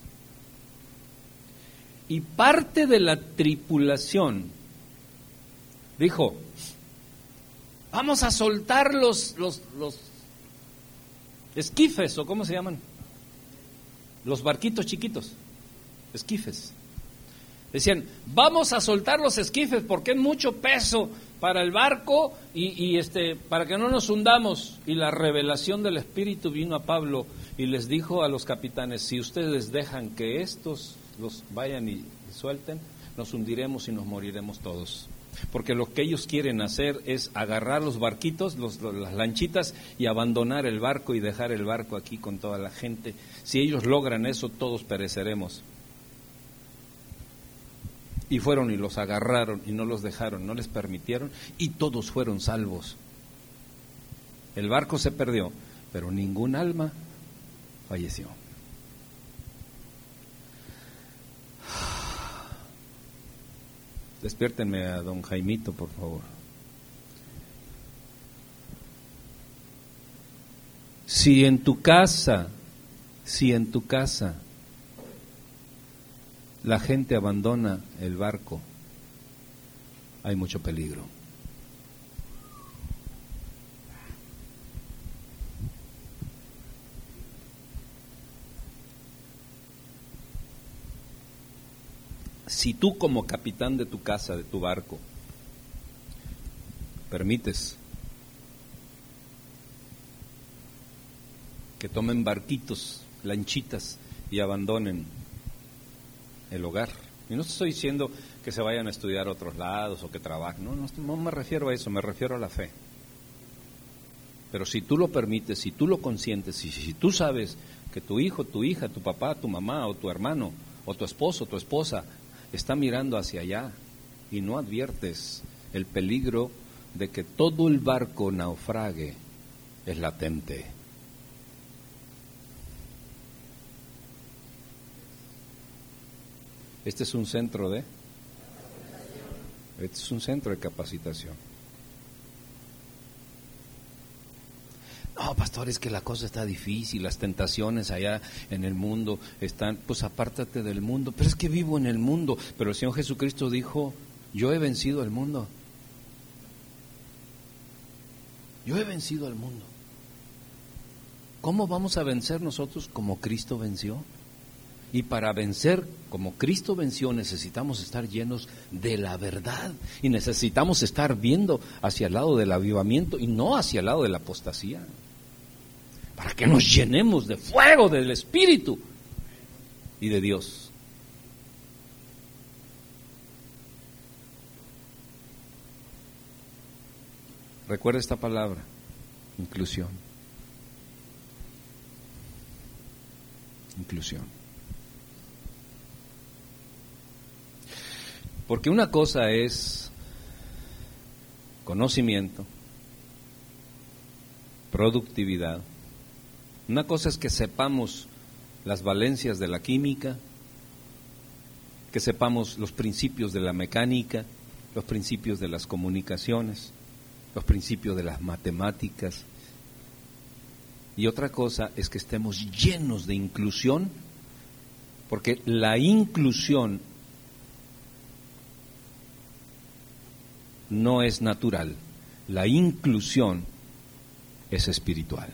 Y parte de la tripulación dijo: vamos a soltar los, los, los esquifes, o ¿cómo se llaman? Los barquitos chiquitos, esquifes. Decían, vamos a soltar los esquifes porque es mucho peso para el barco y, y este para que no nos hundamos. Y la revelación del Espíritu vino a Pablo y les dijo a los capitanes: si ustedes dejan que estos los vayan y suelten, nos hundiremos y nos moriremos todos. Porque lo que ellos quieren hacer es agarrar los barquitos, los, los, las lanchitas, y abandonar el barco y dejar el barco aquí con toda la gente. Si ellos logran eso, todos pereceremos. Y fueron y los agarraron y no los dejaron, no les permitieron, y todos fueron salvos. El barco se perdió, pero ningún alma falleció. Despiértenme a don Jaimito, por favor. Si en tu casa, si en tu casa la gente abandona el barco, hay mucho peligro. Si tú como capitán de tu casa, de tu barco, permites que tomen barquitos, lanchitas y abandonen el hogar, y no estoy diciendo que se vayan a estudiar a otros lados o que trabajen, no, no, no me refiero a eso, me refiero a la fe. Pero si tú lo permites, si tú lo consientes, y si tú sabes que tu hijo, tu hija, tu papá, tu mamá o tu hermano o tu esposo, tu esposa está mirando hacia allá y no adviertes el peligro de que todo el barco naufrague, es latente. Este es un centro de este es un centro de capacitación. No, pastor, es que la cosa está difícil, las tentaciones allá en el mundo están, pues apártate del mundo. Pero es que vivo en el mundo. Pero el Señor Jesucristo dijo: yo he vencido al mundo. Yo he vencido al mundo. ¿Cómo vamos a vencer nosotros? Como Cristo venció. Y para vencer como Cristo venció necesitamos estar llenos de la verdad. Y necesitamos estar viendo hacia el lado del avivamiento y no hacia el lado de la apostasía. Para que nos llenemos de fuego del Espíritu y de Dios. Recuerda esta palabra: inclusión. Inclusión. Porque una cosa es conocimiento, productividad. Una cosa es que sepamos las valencias de la química, que sepamos los principios de la mecánica, los principios de las comunicaciones, los principios de las matemáticas. Y otra cosa es que estemos llenos de inclusión, porque la inclusión no es natural, la inclusión es espiritual.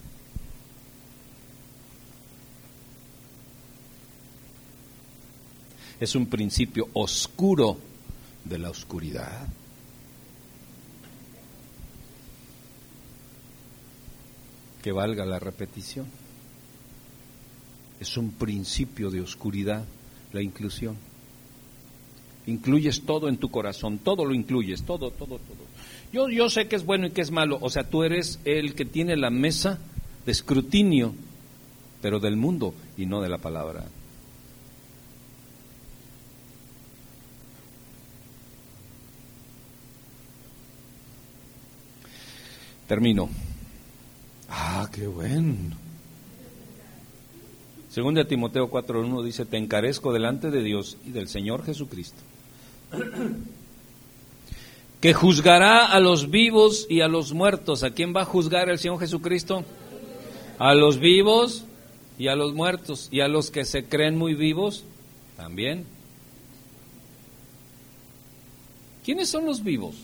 Es un principio oscuro de la oscuridad. Que valga la repetición. Es un principio de oscuridad, la inclusión. Incluyes todo en tu corazón, todo lo incluyes, todo, todo, todo. Yo, yo sé que es bueno y que es malo, o sea, tú eres el que tiene la mesa de escrutinio, pero del mundo y no de la palabra. Termino. Ah, qué bueno. Según de Timoteo cuatro uno dice, te encarezco delante de Dios y del Señor Jesucristo, que juzgará a los vivos y a los muertos. ¿A quién va a juzgar el Señor Jesucristo? A los vivos y a los muertos. ¿Y a los que se creen muy vivos? También. ¿Quiénes son los vivos?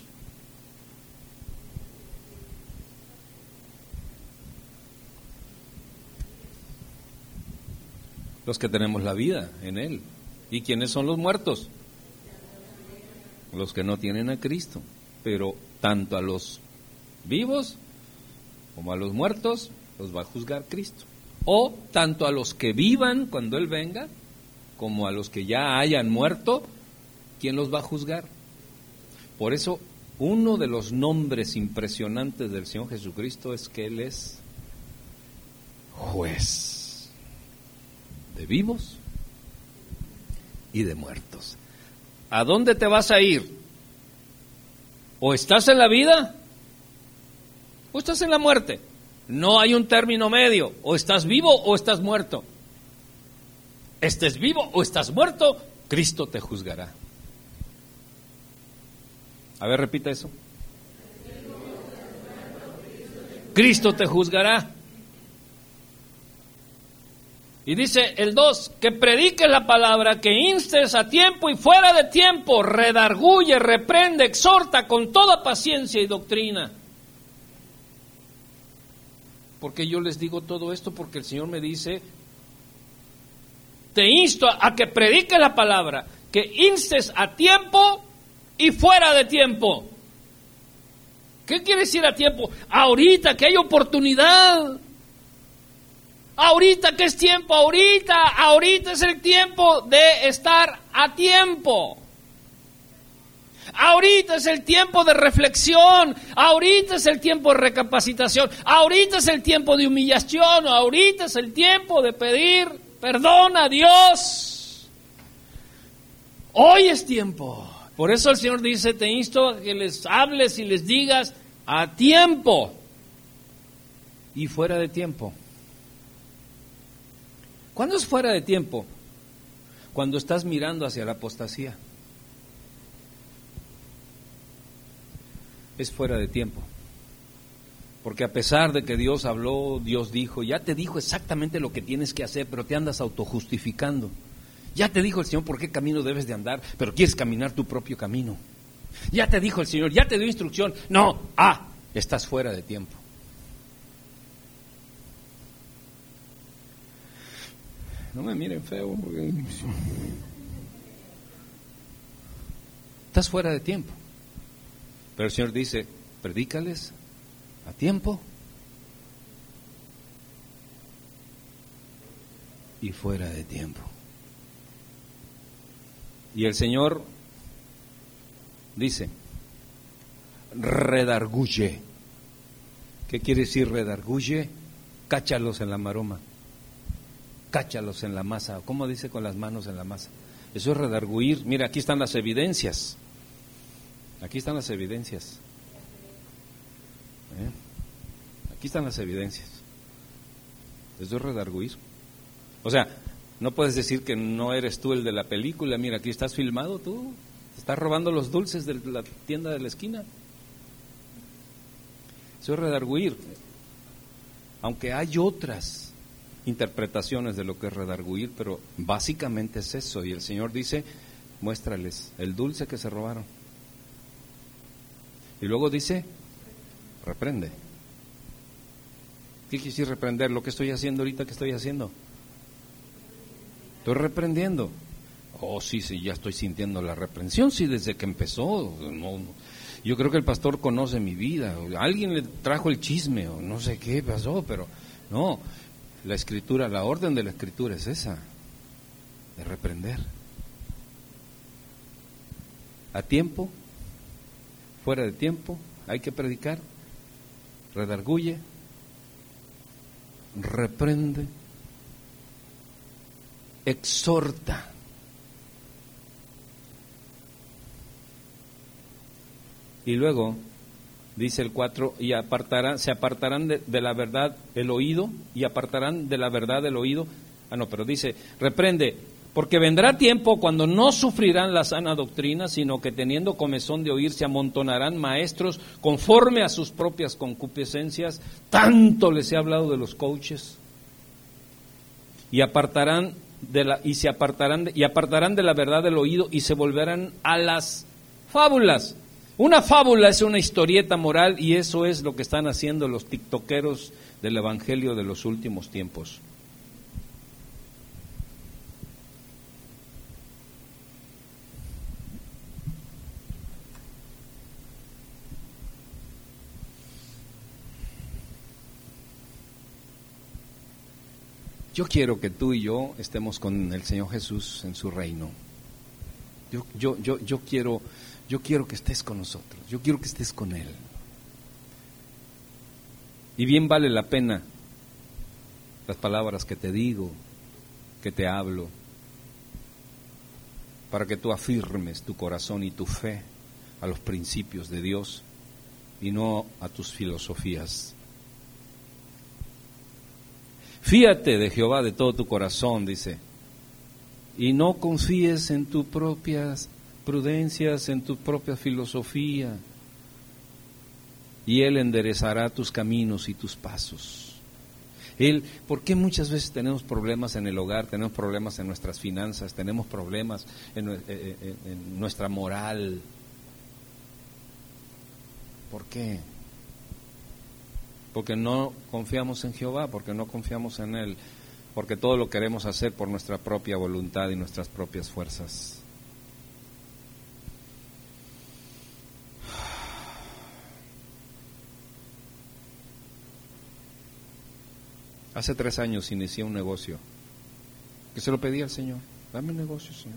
Los que tenemos la vida en Él. ¿Y quiénes son los muertos? Los que no tienen a Cristo. Pero tanto a los vivos como a los muertos los va a juzgar Cristo. O tanto a los que vivan cuando Él venga, como a los que ya hayan muerto, ¿quién los va a juzgar? Por eso, uno de los nombres impresionantes del Señor Jesucristo es que Él es juez de vivos y de muertos. ¿A dónde te vas a ir? ¿O estás en la vida o estás en la muerte? No hay un término medio. O estás vivo o estás muerto. Estés vivo o estás muerto, Cristo te juzgará. A ver, repita eso. Cristo te juzgará. Y dice el dos, que prediques la palabra, que instes a tiempo y fuera de tiempo, redarguye, reprende, exhorta con toda paciencia y doctrina. Porque yo les digo todo esto porque el Señor me dice, te insto a que prediques la palabra, que instes a tiempo y fuera de tiempo. ¿Qué quiere decir a tiempo? Ahorita que hay oportunidad. Ahorita que es tiempo, ahorita, ahorita es el tiempo de estar a tiempo. Ahorita es el tiempo de reflexión, ahorita es el tiempo de recapacitación, ahorita es el tiempo de humillación, ahorita es el tiempo de pedir perdón a Dios. Hoy es tiempo. Por eso el Señor dice, te insto a que les hables y les digas a tiempo y fuera de tiempo. ¿Cuándo es fuera de tiempo? Cuando estás mirando hacia la apostasía. Es fuera de tiempo. Porque a pesar de que Dios habló, Dios dijo, ya te dijo exactamente lo que tienes que hacer, pero te andas autojustificando. Ya te dijo el Señor por qué camino debes de andar, pero quieres caminar tu propio camino. Ya te dijo el Señor, ya te dio instrucción. No, ah, estás fuera de tiempo. No me miren feo. Porque... estás fuera de tiempo. Pero el Señor dice, predícales a tiempo y fuera de tiempo. Y el Señor dice, redarguye. ¿Qué quiere decir redarguye? Cáchalos en la maroma. Cáchalos en la masa. ¿Cómo dice con las manos en la masa? Eso es redarguir. Mira, aquí están las evidencias. Aquí están las evidencias. ¿Eh? Aquí están las evidencias. Eso es redarguir. O sea, no puedes decir que no eres tú el de la película. Mira, aquí estás filmado tú. Estás robando los dulces de la tienda de la esquina. Eso es redarguir. Aunque hay otras interpretaciones de lo que es redarguir, pero básicamente es eso. Y el Señor dice, muéstrales el dulce que se robaron. Y luego dice, reprende. ¿Qué quiere decir reprender? Lo que estoy haciendo ahorita, ¿qué estoy haciendo? Estoy reprendiendo. Oh, sí, sí, ya estoy sintiendo la reprensión, sí, desde que empezó. No, yo creo que el pastor conoce mi vida. Alguien le trajo el chisme o no sé qué pasó, pero no. La escritura, la orden de la escritura es esa, de reprender. A tiempo, fuera de tiempo, hay que predicar, redarguye, reprende, exhorta. Y luego dice el cuatro, y apartarán, se apartarán de, de la verdad el oído, y apartarán de la verdad el oído. Ah, no, pero dice, reprende, porque vendrá tiempo cuando no sufrirán la sana doctrina, sino que teniendo comezón de oír se amontonarán maestros conforme a sus propias concupiscencias. Tanto les he hablado de los coaches. Y apartarán de la, y se apartarán de, y apartarán de la verdad del oído y se volverán a las fábulas. Una fábula es una historieta moral, y eso es lo que están haciendo los tiktokeros del evangelio de los últimos tiempos. Yo quiero que tú y yo estemos con el Señor Jesús en su reino. Yo, yo, yo, yo quiero, yo quiero que estés con nosotros. Yo quiero que estés con Él. Y bien vale la pena las palabras que te digo, que te hablo, para que tú afirmes tu corazón y tu fe a los principios de Dios y no a tus filosofías. Fíate de Jehová de todo tu corazón, dice, y no confíes en tus propias prudencias, en tu propia filosofía, y Él enderezará tus caminos y tus pasos. Él, ¿por qué muchas veces tenemos problemas en el hogar, tenemos problemas en nuestras finanzas, tenemos problemas en, en, en, en nuestra moral? ¿Por qué? Porque no confiamos en Jehová, porque no confiamos en Él, porque todo lo queremos hacer por nuestra propia voluntad y nuestras propias fuerzas. Hace tres años inicié un negocio, que se lo pedí al Señor, dame un negocio, Señor.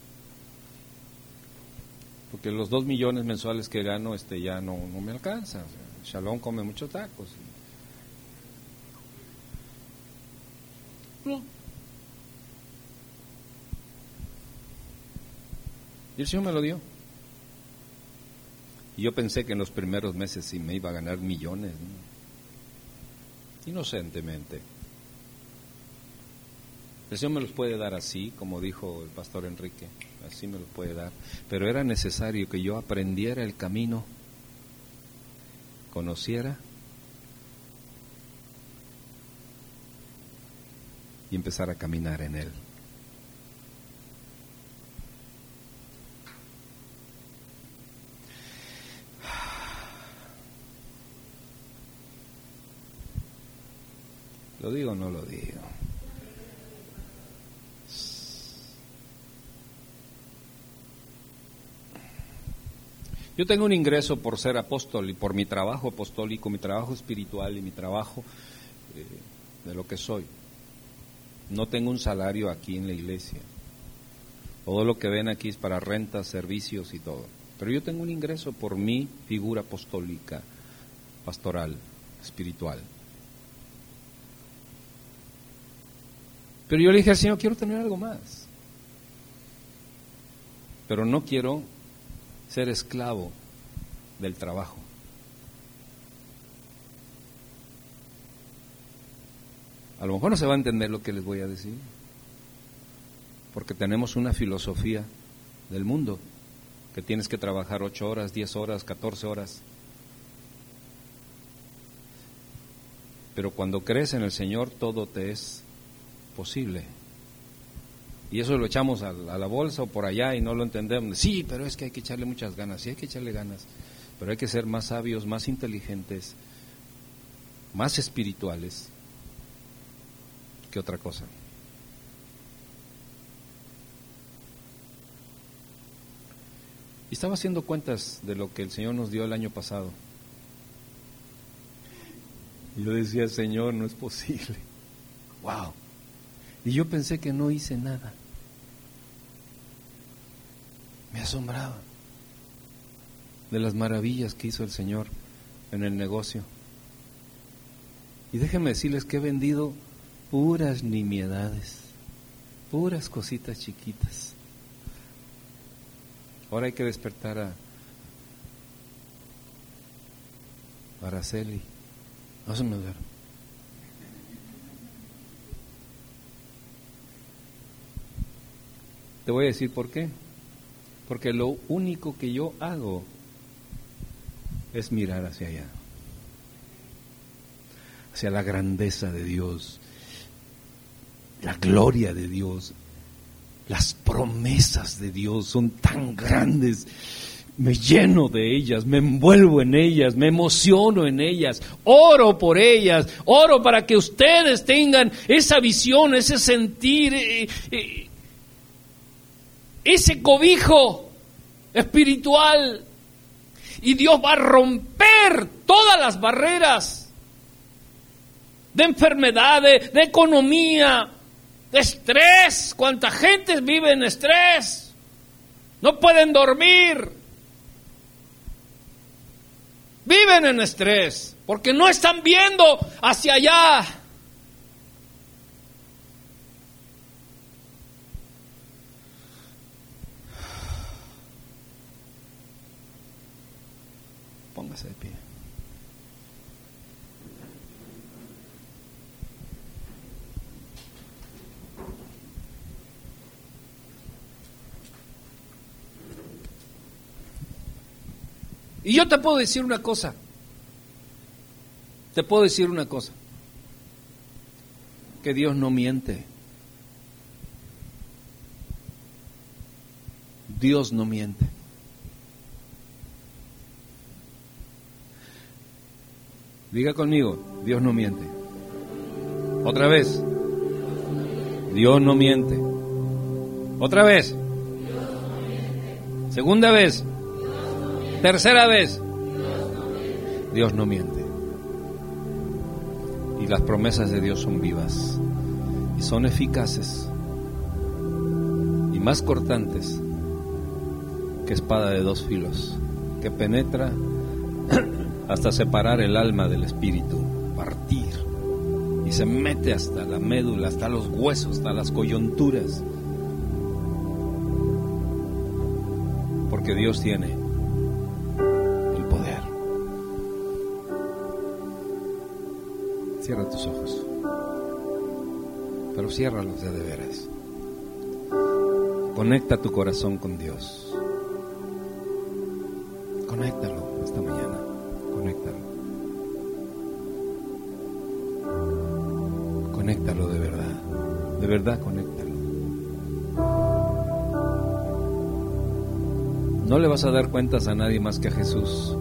Porque los dos millones mensuales que gano este ya no, no me alcanza. O sea, Shalom come muchos tacos. No. Y el Señor me lo dio. Y yo pensé que en los primeros meses sí me iba a ganar millones, ¿no? Inocentemente. El Señor me los puede dar así, como dijo el pastor Enrique, así me los puede dar. Pero era necesario que yo aprendiera el camino, conociera y empezara a caminar en Él. ¿Lo digo o no lo digo? Yo tengo un ingreso por ser apóstol y por mi trabajo apostólico, mi trabajo espiritual y mi trabajo eh, de lo que soy. No tengo un salario aquí en la iglesia. Todo lo que ven aquí es para rentas, servicios y todo. Pero yo tengo un ingreso por mi figura apostólica, pastoral, espiritual. Pero yo le dije al Señor, quiero tener algo más. Pero no quiero ser esclavo del trabajo. A lo mejor no se va a entender lo que les voy a decir, porque tenemos una filosofía del mundo, que tienes que trabajar ocho horas, diez horas, catorce horas. Pero cuando crees en el Señor, todo te es posible. Y eso lo echamos a, a la bolsa o por allá y no lo entendemos. Sí, pero es que hay que echarle muchas ganas. Sí, hay que echarle ganas. Pero hay que ser más sabios, más inteligentes, más espirituales que otra cosa. Y estaba haciendo cuentas de lo que el Señor nos dio el año pasado. Y yo decía, Señor, no es posible. Wow. Y yo pensé que no hice nada. Me asombraba de las maravillas que hizo el Señor en el negocio. Y déjenme decirles que he vendido puras nimiedades, puras cositas chiquitas. Ahora hay que despertar a Araceli. No se me duerme. Te voy a decir por qué. Porque lo único que yo hago es mirar hacia allá, hacia la grandeza de Dios, la gloria de Dios, las promesas de Dios son tan grandes. Me lleno de ellas, me envuelvo en ellas, me emociono en ellas, oro por ellas, oro para que ustedes tengan esa visión, ese sentir, eh, eh, ese cobijo espiritual. Y Dios va a romper todas las barreras de enfermedad, de, de economía, de estrés. ¿Cuánta gente vive en estrés? No pueden dormir. Viven en estrés porque no están viendo hacia allá. Póngase de pie. Y yo te puedo decir una cosa, te puedo decir una cosa, que Dios no miente. Dios no miente. Diga conmigo, Dios no miente. Otra vez, Dios no miente. Otra vez, segunda vez. Tercera vez, Dios no miente. Y las promesas de Dios son vivas y son eficaces y más cortantes que espada de dos filos, que penetra hasta separar el alma del espíritu, partir, y se mete hasta la médula, hasta los huesos, hasta las coyunturas, porque Dios tiene Cierra tus ojos, pero ciérralos de, de veras. Conecta tu corazón con Dios. Conéctalo esta mañana. Conéctalo. Conéctalo de verdad. De verdad, conéctalo. No le vas a dar cuentas a nadie más que a Jesús.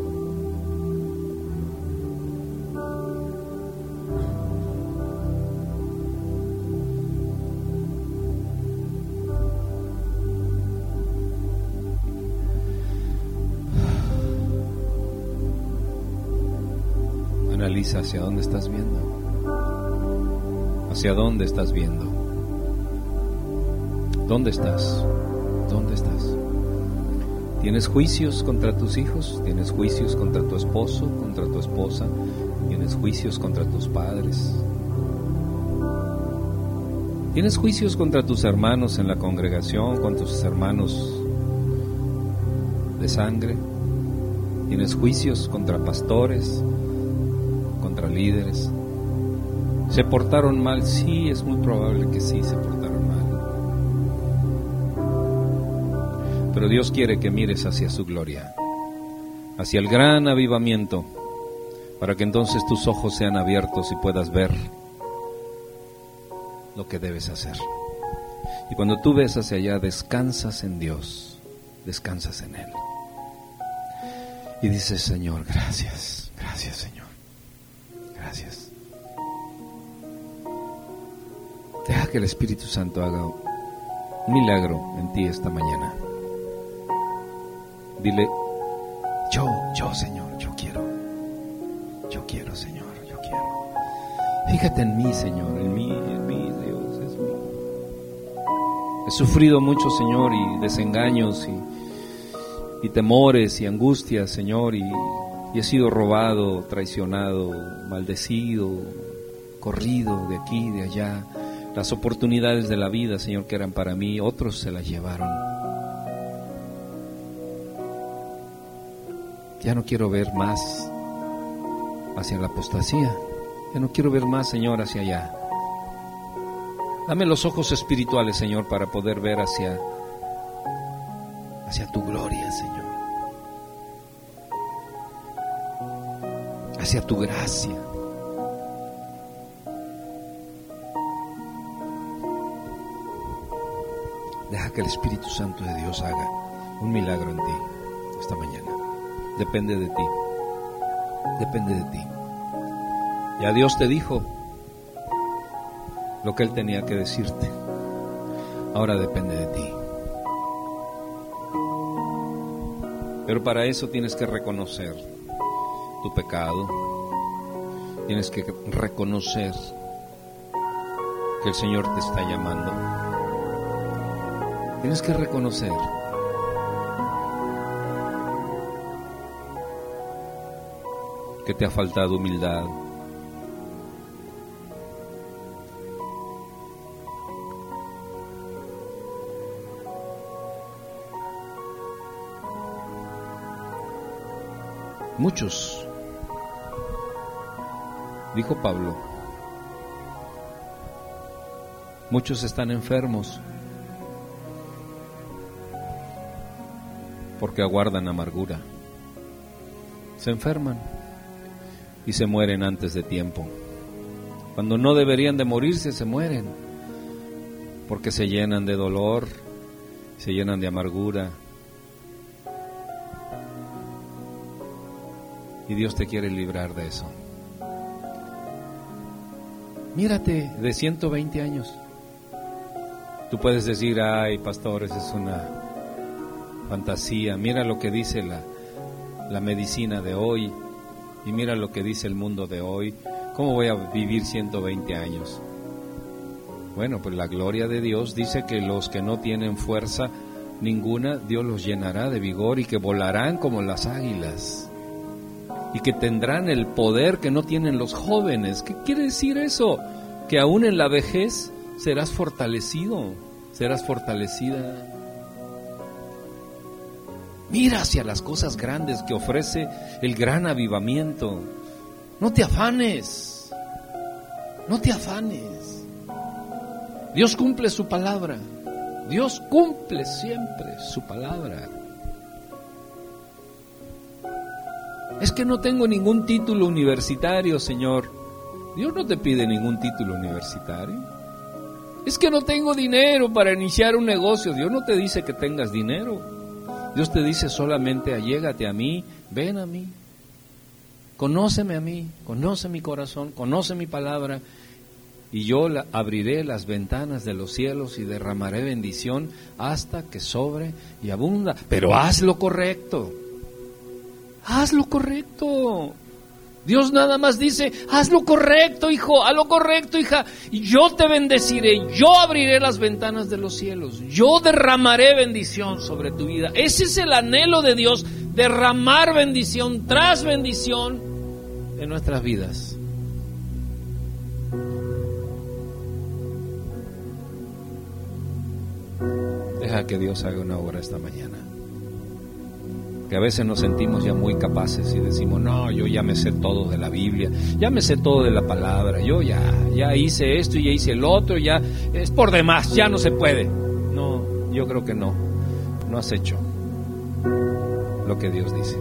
Analiza hacia dónde estás viendo. ¿Hacia dónde estás viendo? ¿Dónde estás? ¿Dónde estás? ¿Tienes juicios contra tus hijos? ¿Tienes juicios contra tu esposo, contra tu esposa? ¿Tienes juicios contra tus padres? ¿Tienes juicios contra tus hermanos en la congregación, con tus hermanos de sangre? ¿Tienes juicios contra pastores, contra líderes? ¿Se portaron mal? Sí, es muy probable que sí se portaron mal. Pero Dios quiere que mires hacia su gloria, hacia el gran avivamiento, para que entonces tus ojos sean abiertos y puedas ver lo que debes hacer. Y cuando tú ves hacia allá, descansas en Dios, descansas en Él. Y dices: Señor, gracias, gracias Señor, gracias. Deja que el Espíritu Santo haga un milagro en ti esta mañana. Dile: yo, yo Señor, yo quiero, yo quiero Señor, yo quiero. Fíjate en mí, Señor, en mí, en mí, Dios, es mí. He sufrido mucho, Señor, y desengaños y, y temores y angustias, Señor, y, y he sido robado, traicionado, maldecido, corrido de aquí, de allá. Las oportunidades de la vida, Señor, que eran para mí, otros se las llevaron. Ya no quiero ver más hacia la apostasía. Ya no quiero ver más, Señor, hacia allá. Dame los ojos espirituales, Señor, para poder ver hacia, hacia tu gloria, Señor. Hacia tu gracia. Deja que el Espíritu Santo de Dios haga un milagro en ti esta mañana. Depende de ti. Depende de ti. Ya Dios te dijo lo que Él tenía que decirte. Ahora depende de ti. Pero para eso tienes que reconocer tu pecado. Tienes que reconocer que el Señor te está llamando. Tienes que reconocer que te ha faltado humildad. Muchos, dijo Pablo, muchos están enfermos porque aguardan amargura. Se enferman y se mueren antes de tiempo. Cuando no deberían de morirse, se mueren porque se llenan de dolor, se llenan de amargura. Y Dios te quiere librar de eso. Mírate de ciento veinte años. Tú puedes decir, ay, pastor, esa es una fantasía. Mira lo que dice la, la medicina de hoy y mira lo que dice el mundo de hoy. ¿Cómo voy a vivir ciento veinte años? Bueno, pues la gloria de Dios dice que los que no tienen fuerza ninguna, Dios los llenará de vigor y que volarán como las águilas. Y que tendrán el poder que no tienen los jóvenes. ¿Qué quiere decir eso? Que aún en la vejez serás fortalecido, serás fortalecida. Mira hacia las cosas grandes que ofrece el gran avivamiento. No te afanes, no te afanes. Dios cumple su palabra. Dios cumple siempre su palabra. Es que no tengo ningún título universitario, Señor. Dios no te pide ningún título universitario. Es que no tengo dinero para iniciar un negocio. Dios no te dice que tengas dinero. Dios te dice solamente allégate a mí, ven a mí. Conóceme a mí, conoce mi corazón, conoce mi palabra. Y yo la, abriré las ventanas de los cielos y derramaré bendición hasta que sobre y abunda. Pero haz lo correcto. Haz lo correcto. Dios nada más dice, haz lo correcto, hijo, haz lo correcto, hija, y yo te bendeciré, yo abriré las ventanas de los cielos, yo derramaré bendición sobre tu vida. Ese es el anhelo de Dios, derramar bendición tras bendición en nuestras vidas. Deja que Dios haga una obra esta mañana. Que a veces nos sentimos ya muy capaces y decimos, no, yo ya me sé todo de la Biblia, ya me sé todo de la palabra, yo ya, ya hice esto y ya hice el otro, ya es por demás, ya no se puede. No, yo creo que no, no has hecho lo que Dios dice.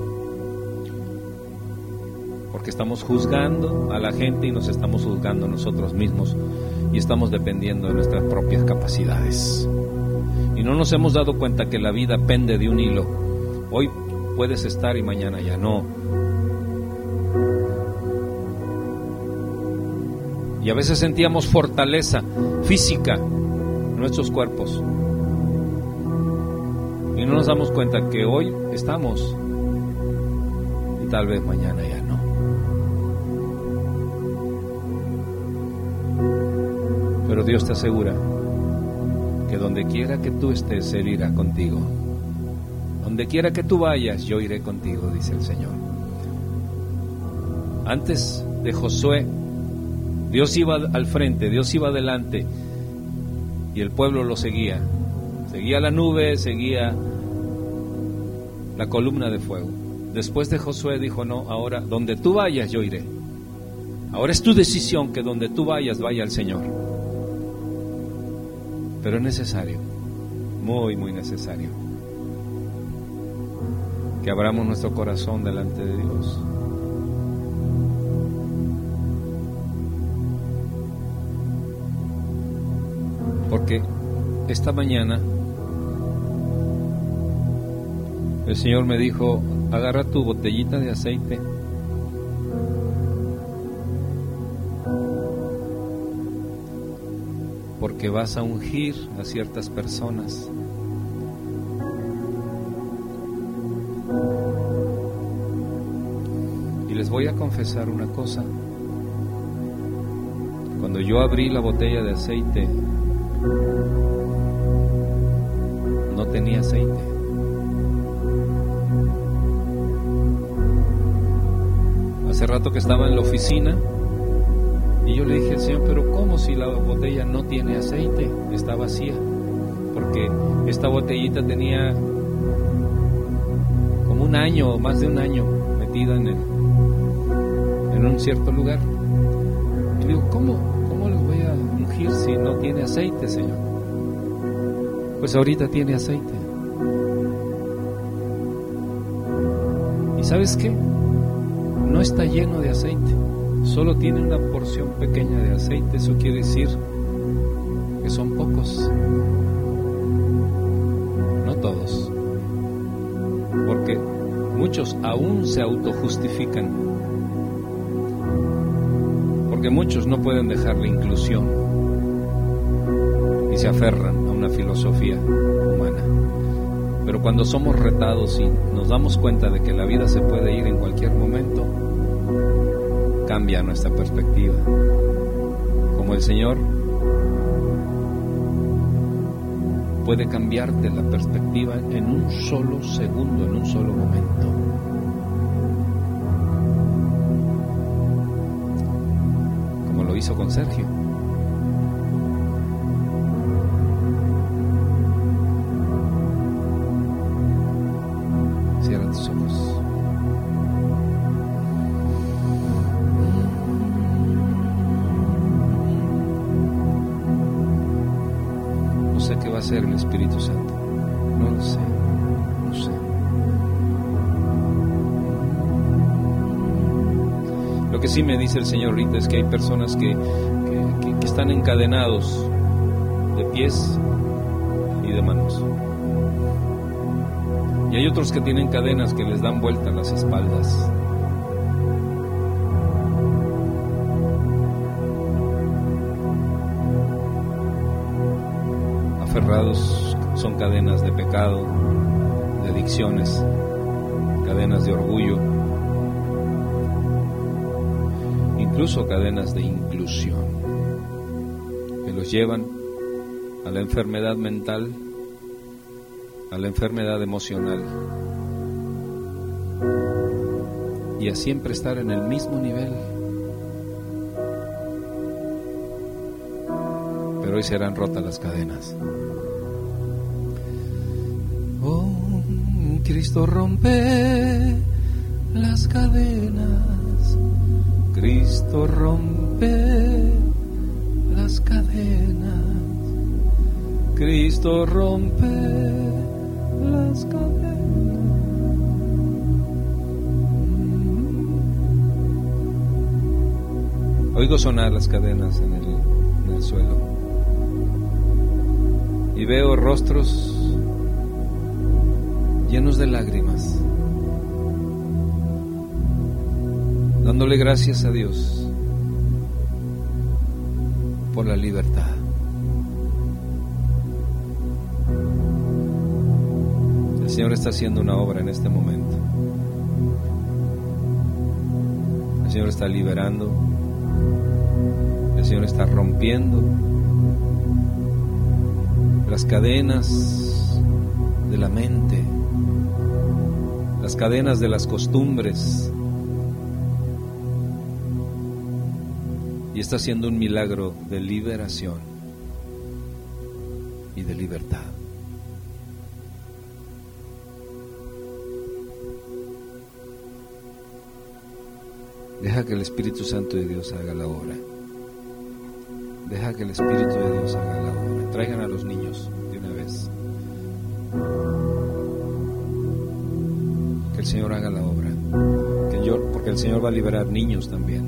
Porque estamos juzgando a la gente y nos estamos juzgando a nosotros mismos y estamos dependiendo de nuestras propias capacidades. Y no nos hemos dado cuenta que la vida pende de un hilo. Hoy puedes estar y mañana ya no. Y a veces sentíamos fortaleza física en nuestros cuerpos. Y no nos damos cuenta que hoy estamos y tal vez mañana ya no. Pero Dios te asegura que donde quiera que tú estés, Él irá contigo. Donde quiera que tú vayas, yo iré contigo, dice el Señor. Antes de Josué, Dios iba al frente, Dios iba adelante y el pueblo lo seguía. Seguía la nube, seguía la columna de fuego. Después de Josué dijo, no, ahora donde tú vayas yo iré. Ahora es tu decisión que donde tú vayas vaya el Señor. Pero es necesario, muy, muy necesario, que abramos nuestro corazón delante de Dios. Porque esta mañana el Señor me dijo, agarra tu botellita de aceite porque vas a ungir a ciertas personas. Y les voy a confesar una cosa. Cuando yo abrí la botella de aceite, no tenía aceite. Hace rato que estaba en la oficina y yo le dije al Señor, pero ¿cómo si la botella no tiene aceite? Está vacía, porque esta botellita tenía como un año o más de un año metida en, el, en un cierto lugar. Y digo, ¿cómo? ¿Cómo les voy a ungir si no tiene aceite, Señor? Pues ahorita tiene aceite. ¿Y sabes qué? No está lleno de aceite, solo tiene una porción pequeña de aceite. Eso quiere decir que son pocos, no todos, porque muchos aún se autojustifican, porque muchos no pueden dejar la inclusión y se aferran a una filosofía humana. Pero cuando somos retados y nos damos cuenta de que la vida se puede ir en cualquier momento, cambia nuestra perspectiva. Como el Señor puede cambiarte la perspectiva en un solo segundo, en un solo momento. Como lo hizo con Sergio. Cierra tus ojos. No sé qué va a hacer el Espíritu Santo. No lo sé. No sé. Lo que sí me dice el Señor ahorita es que hay personas que, que, que, que están encadenados de pies y de manos. Y hay otros que tienen cadenas que les dan vuelta a las espaldas. Aferrados, son cadenas de pecado, de adicciones, cadenas de orgullo, incluso cadenas de inclusión, que los llevan a la enfermedad mental, a la enfermedad emocional y a siempre estar en el mismo nivel. Pero hoy serán rotas las cadenas. Oh, Cristo rompe las cadenas, Cristo rompe las cadenas, Cristo rompe las cadenas. Oigo sonar las cadenas en el, en el suelo y veo rostros llenos de lágrimas, dándole gracias a Dios por la libertad. El Señor está haciendo una obra en este momento. El Señor está liberando. El Señor está rompiendo las cadenas de la mente, las cadenas de las costumbres, y está haciendo un milagro de liberación y de libertad. Deja que el Espíritu Santo de Dios haga la obra. Deja que el Espíritu de Dios haga la obra. Traigan a los niños de una vez. Que el Señor haga la obra. Que yo, porque el Señor va a liberar niños también.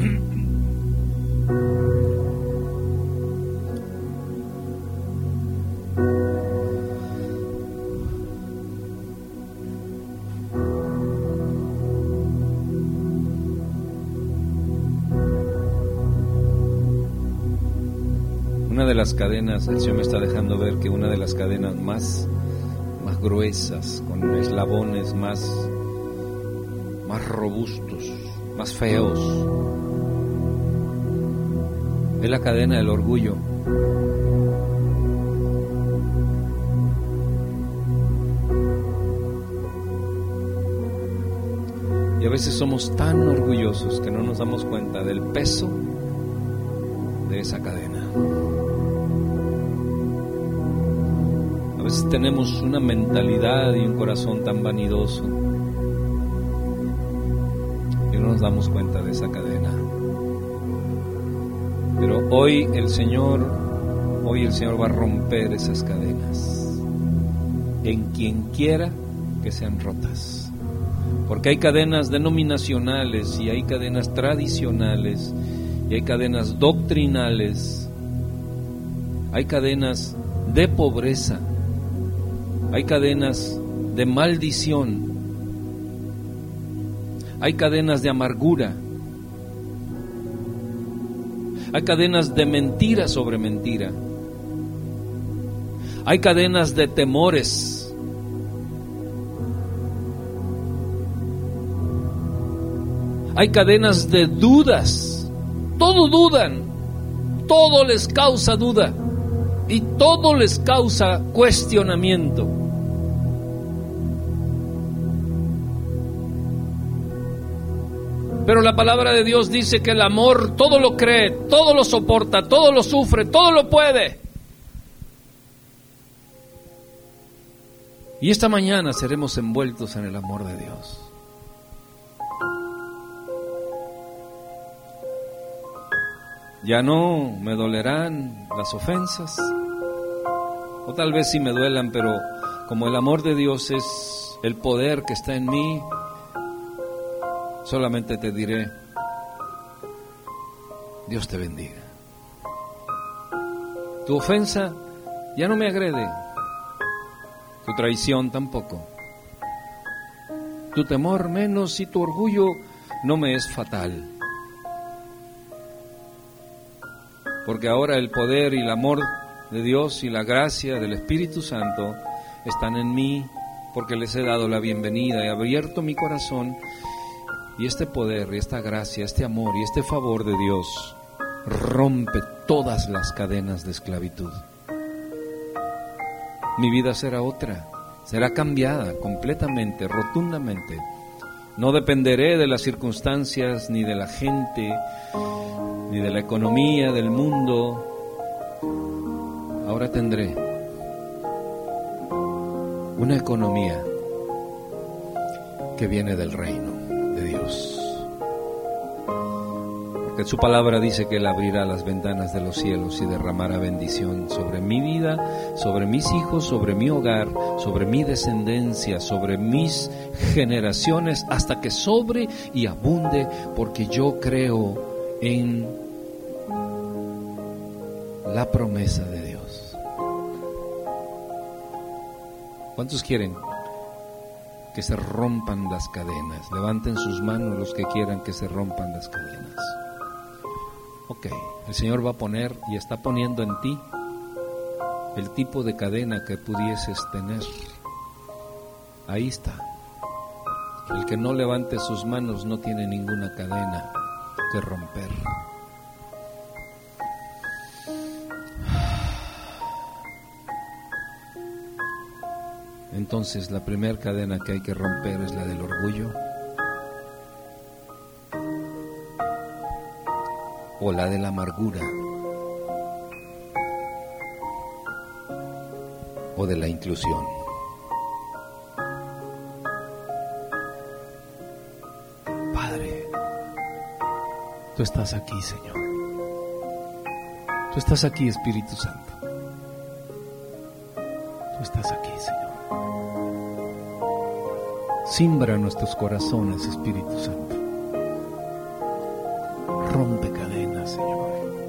Una de las cadenas, el Señor me está dejando ver que una de las cadenas más, más gruesas, con eslabones más, más robustos, más feos, es la cadena del orgullo. Y a veces somos tan orgullosos que no nos damos cuenta del peso de esa cadena. A veces tenemos una mentalidad y un corazón tan vanidoso que no nos damos cuenta de esa cadena. Pero hoy el Señor, hoy el Señor va a romper esas cadenas en quien quiera que sean rotas. Porque hay cadenas denominacionales y hay cadenas tradicionales y hay cadenas doctrinales, hay cadenas de pobreza, hay cadenas de maldición, hay cadenas de amargura, hay cadenas de mentira sobre mentira, hay cadenas de temores, hay cadenas de dudas. Todo dudan, todo les causa duda y todo les causa cuestionamiento. Pero la palabra de Dios dice que el amor todo lo cree, todo lo soporta, todo lo sufre, todo lo puede. Y esta mañana seremos envueltos en el amor de Dios. Ya no me dolerán las ofensas, o tal vez sí me duelan, pero como el amor de Dios es el poder que está en mí, solamente te diré, Dios te bendiga. Tu ofensa ya no me agrede, tu traición tampoco, tu temor menos y tu orgullo no me es fatal. Porque ahora el poder y el amor de Dios y la gracia del Espíritu Santo están en mí, porque les he dado la bienvenida, he abierto mi corazón, y este poder y esta gracia, este amor y este favor de Dios rompe todas las cadenas de esclavitud. Mi vida será otra, será cambiada completamente, rotundamente. No dependeré de las circunstancias ni de la gente, ni de la economía del mundo. Ahora tendré una economía que viene del reino de Dios. Porque su palabra dice que Él abrirá las ventanas de los cielos y derramará bendición sobre mi vida, sobre mis hijos, sobre mi hogar, sobre mi descendencia, sobre mis generaciones, hasta que sobre y abunde, porque yo creo en la promesa de Dios. ¿Cuántos quieren que se rompan las cadenas? Levanten sus manos los que quieran que se rompan las cadenas. Ok, el Señor va a poner y está poniendo en ti el tipo de cadena que pudieses tener. Ahí está. El que no levante sus manos no tiene ninguna cadena que romper. Entonces la primera cadena que hay que romper es la del orgullo o la de la amargura o de la inclusión. Padre, tú estás aquí, Señor. Tú estás aquí, Espíritu Santo. Tú estás aquí, Señor. Simbra nuestros corazones, Espíritu Santo. Rompe cadenas, Señor.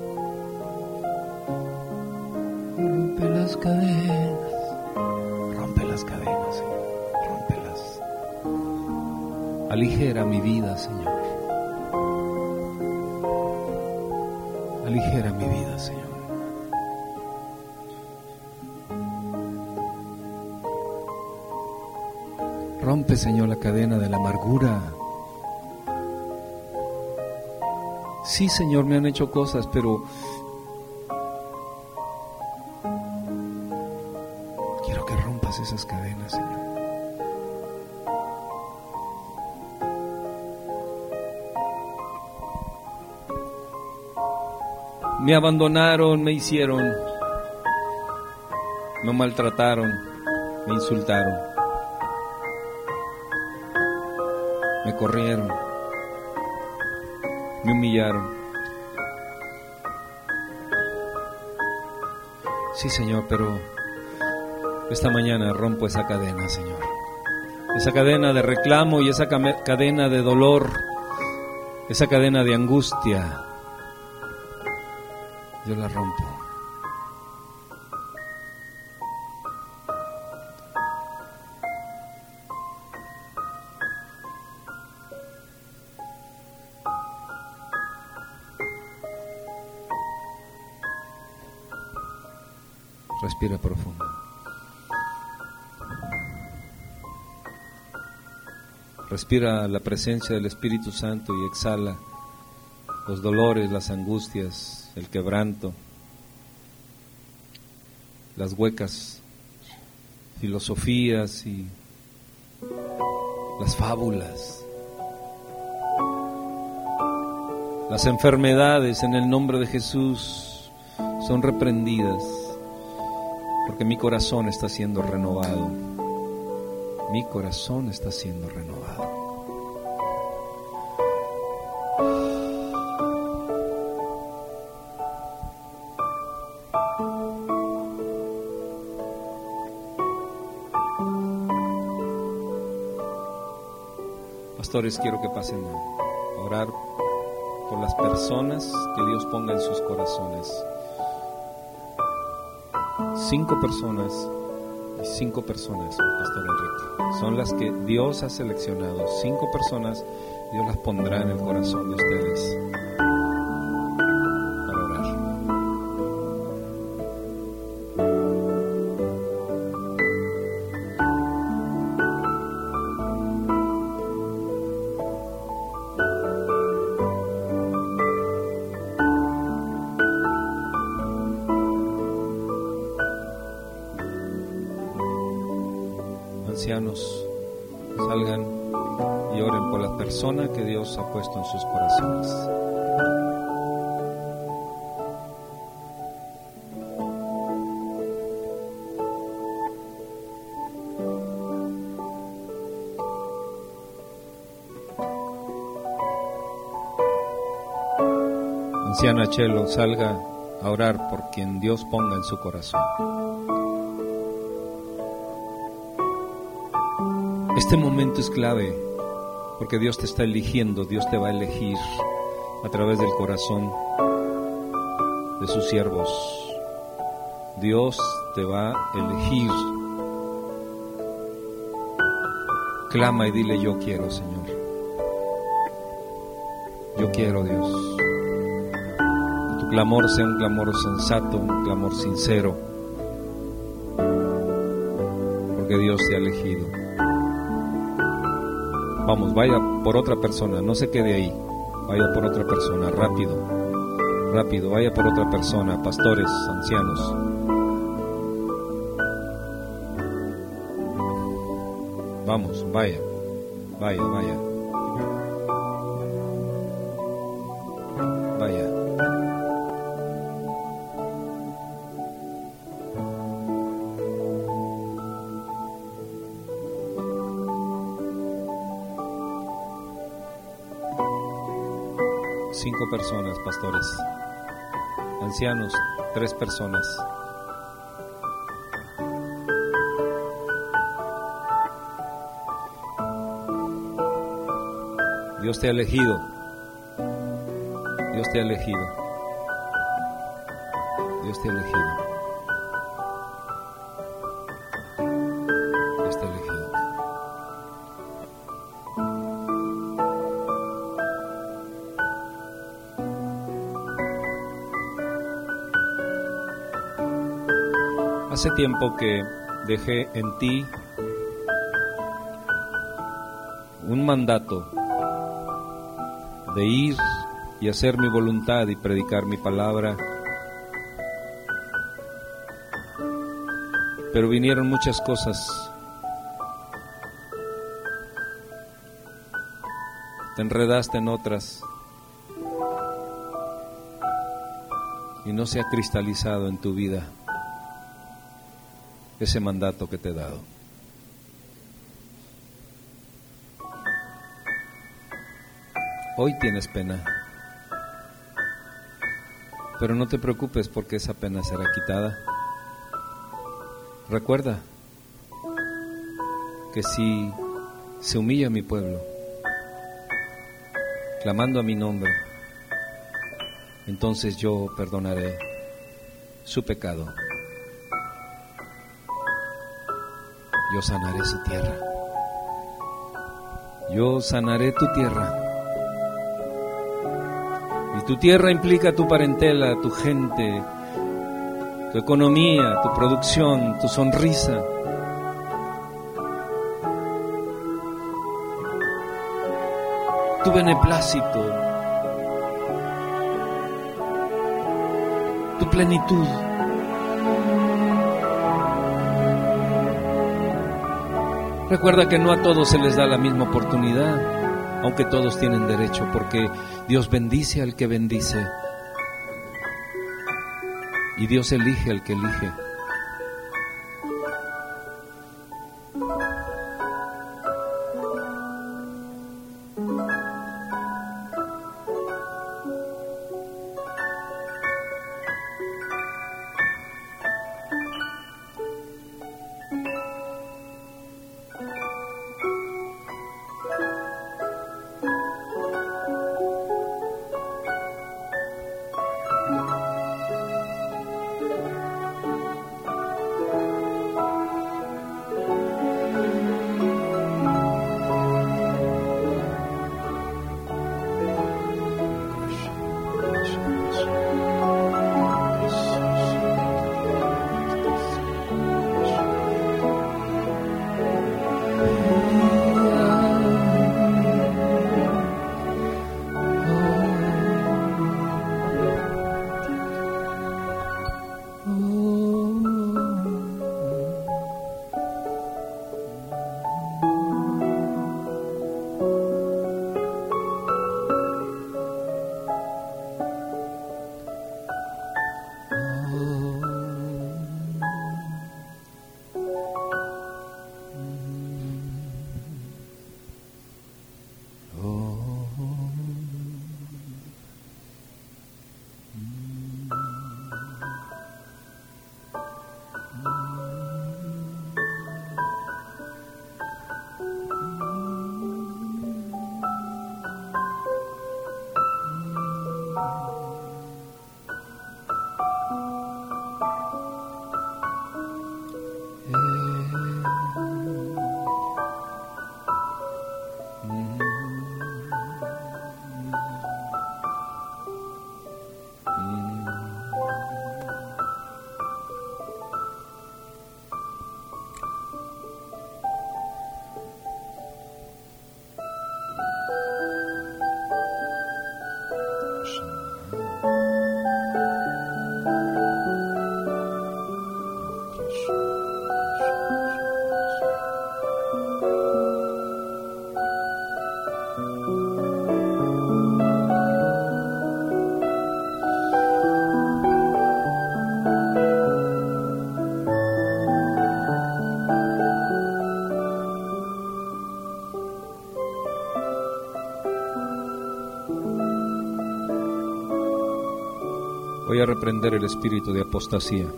Rompe las cadenas. Rompe las cadenas, Señor. Rómpelas. Aligera mi vida, Señor. Aligera mi vida, Señor. Rompe, Señor, la cadena de la amargura. Sí, Señor, me han hecho cosas, pero quiero que rompas esas cadenas, Señor. Me abandonaron, me hicieron, me maltrataron, me insultaron, me corrieron, me humillaron. Sí, Señor, pero esta mañana rompo esa cadena, Señor. Esa cadena de reclamo y esa cadena de dolor, esa cadena de angustia. Yo la rompo. Respira profundo. Respira la presencia del Espíritu Santo y exhala los dolores, las angustias, el quebranto, las huecas filosofías y las fábulas, las enfermedades en el nombre de Jesús son reprendidas, porque mi corazón está siendo renovado. Mi corazón está siendo renovado. Pastores, quiero que pasen a orar por las personas que Dios ponga en sus corazones. Cinco personas y cinco personas, Pastor Enrique, son las que Dios ha seleccionado. Cinco personas Dios las pondrá en el corazón de ustedes para orar. Ancianos, salgan y oren por la persona que Dios ha puesto en sus corazones. Anciana Chelo, salga a orar por quien Dios ponga en su corazón. Este momento es clave porque Dios te está eligiendo, Dios te va a elegir a través del corazón de sus siervos. Dios te va a elegir. Clama y dile: yo quiero, Señor. Yo quiero, Dios. Que tu clamor sea un clamor sensato, un clamor sincero, porque Dios te ha elegido. Vamos, vaya por otra persona, no se quede ahí, vaya por otra persona, rápido, rápido, vaya por otra persona, pastores, ancianos. Vamos, vaya, vaya, vaya. Vaya. Cinco personas, pastores. Ancianos, tres personas. Dios te ha elegido. Dios te ha elegido. Dios te ha elegido. Dios te ha elegido. Hace tiempo que dejé en ti un mandato de ir y hacer mi voluntad y predicar mi palabra, pero vinieron muchas cosas, te enredaste en otras y no se ha cristalizado en tu vida ese mandato que te he dado. Hoy tienes pena, pero no te preocupes porque esa pena será quitada. Recuerda que si se humilla mi pueblo, clamando a mi nombre, entonces yo perdonaré su pecado. Yo sanaré su tierra. Yo sanaré tu tierra. Y tu tierra implica tu parentela, tu gente, tu economía, tu producción, tu sonrisa. Tu beneplácito, tu plenitud. Recuerda que no a todos se les da la misma oportunidad, aunque todos tienen derecho, porque Dios bendice al que bendice y Dios elige al que elige. Voy a reprender el espíritu de apostasía.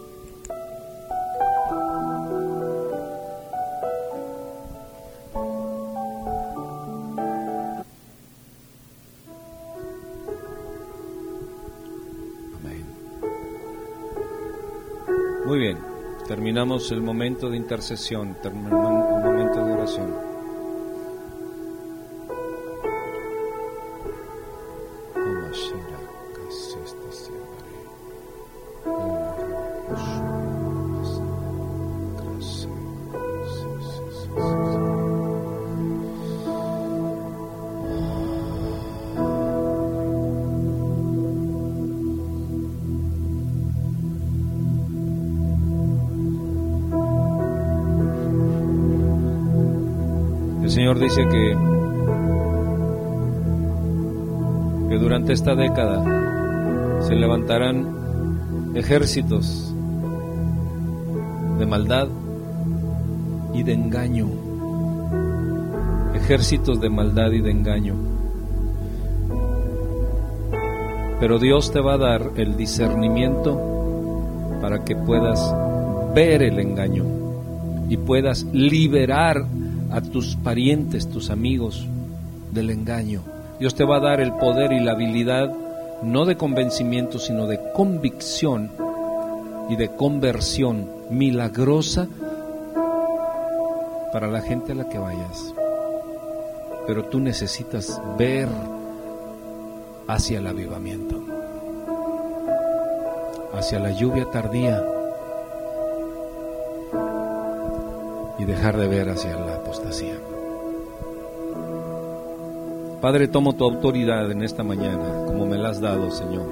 Amén. Muy bien, terminamos el momento de intercesión, terminamos el momento de oración. El Señor dice que, que durante esta década se levantarán ejércitos de maldad y de engaño, ejércitos de maldad y de engaño. Pero Dios te va a dar el discernimiento para que puedas ver el engaño y puedas liberar a tus parientes, tus amigos del engaño. Dios te va a dar el poder y la habilidad, no de convencimiento, sino de convicción y de conversión milagrosa para la gente a la que vayas. Pero tú necesitas ver hacia el avivamiento, hacia la lluvia tardía, y dejar de ver hacia la apostasía. Padre, tomo tu autoridad en esta mañana, como me la has dado, Señor.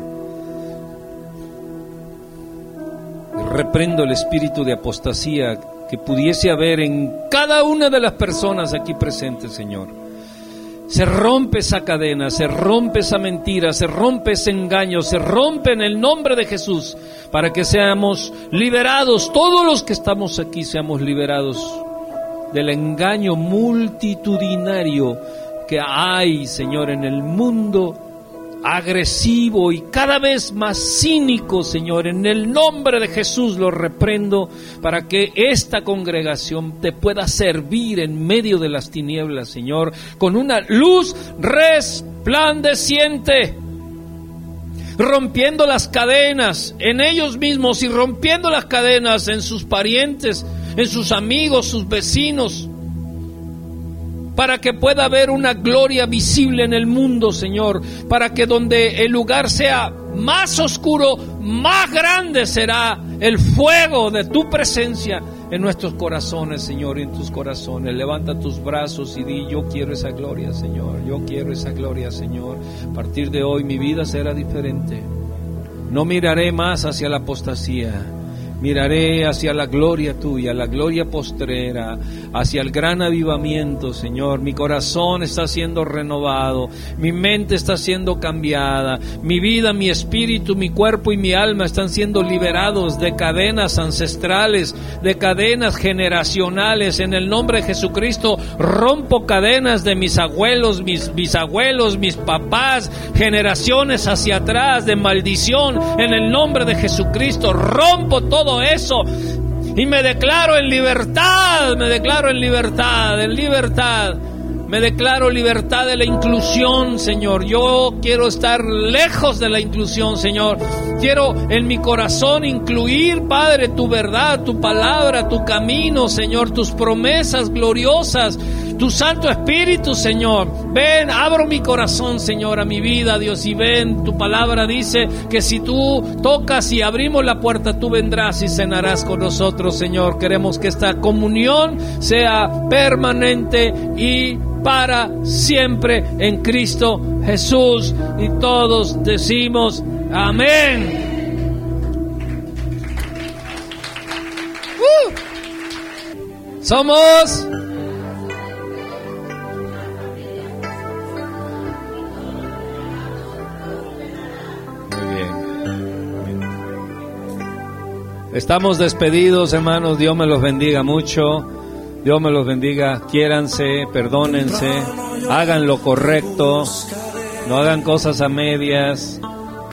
Y reprendo el espíritu de apostasía que pudiese haber en cada una de las personas aquí presentes, Señor. Se rompe esa cadena, se rompe esa mentira, se rompe ese engaño, se rompe en el nombre de Jesús, para que seamos liberados, todos los que estamos aquí seamos liberados del engaño multitudinario que hay, Señor, en el mundo agresivo y cada vez más cínico, Señor. En el nombre de Jesús lo reprendo, para que esta congregación te pueda servir en medio de las tinieblas, Señor, con una luz resplandeciente, rompiendo las cadenas en ellos mismos y rompiendo las cadenas en sus parientes, en sus amigos, sus vecinos, para que pueda haber una gloria visible en el mundo, Señor, para que donde el lugar sea más oscuro, más grande será el fuego de tu presencia en nuestros corazones, Señor, y en tus corazones. Levanta tus brazos y di: yo quiero esa gloria, Señor, yo quiero esa gloria, Señor. A partir de hoy mi vida será diferente. No miraré más hacia la apostasía, miraré hacia la gloria tuya, la gloria postrera, hacia el gran avivamiento, Señor. Mi corazón está siendo renovado, mi mente está siendo cambiada, mi vida, mi espíritu, mi cuerpo y mi alma están siendo liberados de cadenas ancestrales, de cadenas generacionales. En el nombre de Jesucristo rompo cadenas de mis abuelos, mis bisabuelos, mis papás, generaciones hacia atrás de maldición. En el nombre de Jesucristo rompo todo eso y me declaro en libertad, me declaro en libertad, en libertad, me declaro libertad de la inclusión, Señor. Yo quiero estar lejos de la inclusión, Señor. Quiero en mi corazón incluir, Padre, tu verdad, tu palabra, tu camino, Señor, tus promesas gloriosas, tu Santo Espíritu, Señor. Ven, abro mi corazón, Señor, a mi vida, Dios, y ven, tu palabra dice que si tú tocas y abrimos la puerta, tú vendrás y cenarás con nosotros, Señor. Queremos que esta comunión sea permanente y para siempre en Cristo Jesús, y todos decimos amén. Uh. Somos bien. Estamos despedidos, hermanos. Dios me los bendiga mucho. Dios me los bendiga. Quiéranse, perdónense, hagan lo correcto, no hagan cosas a medias.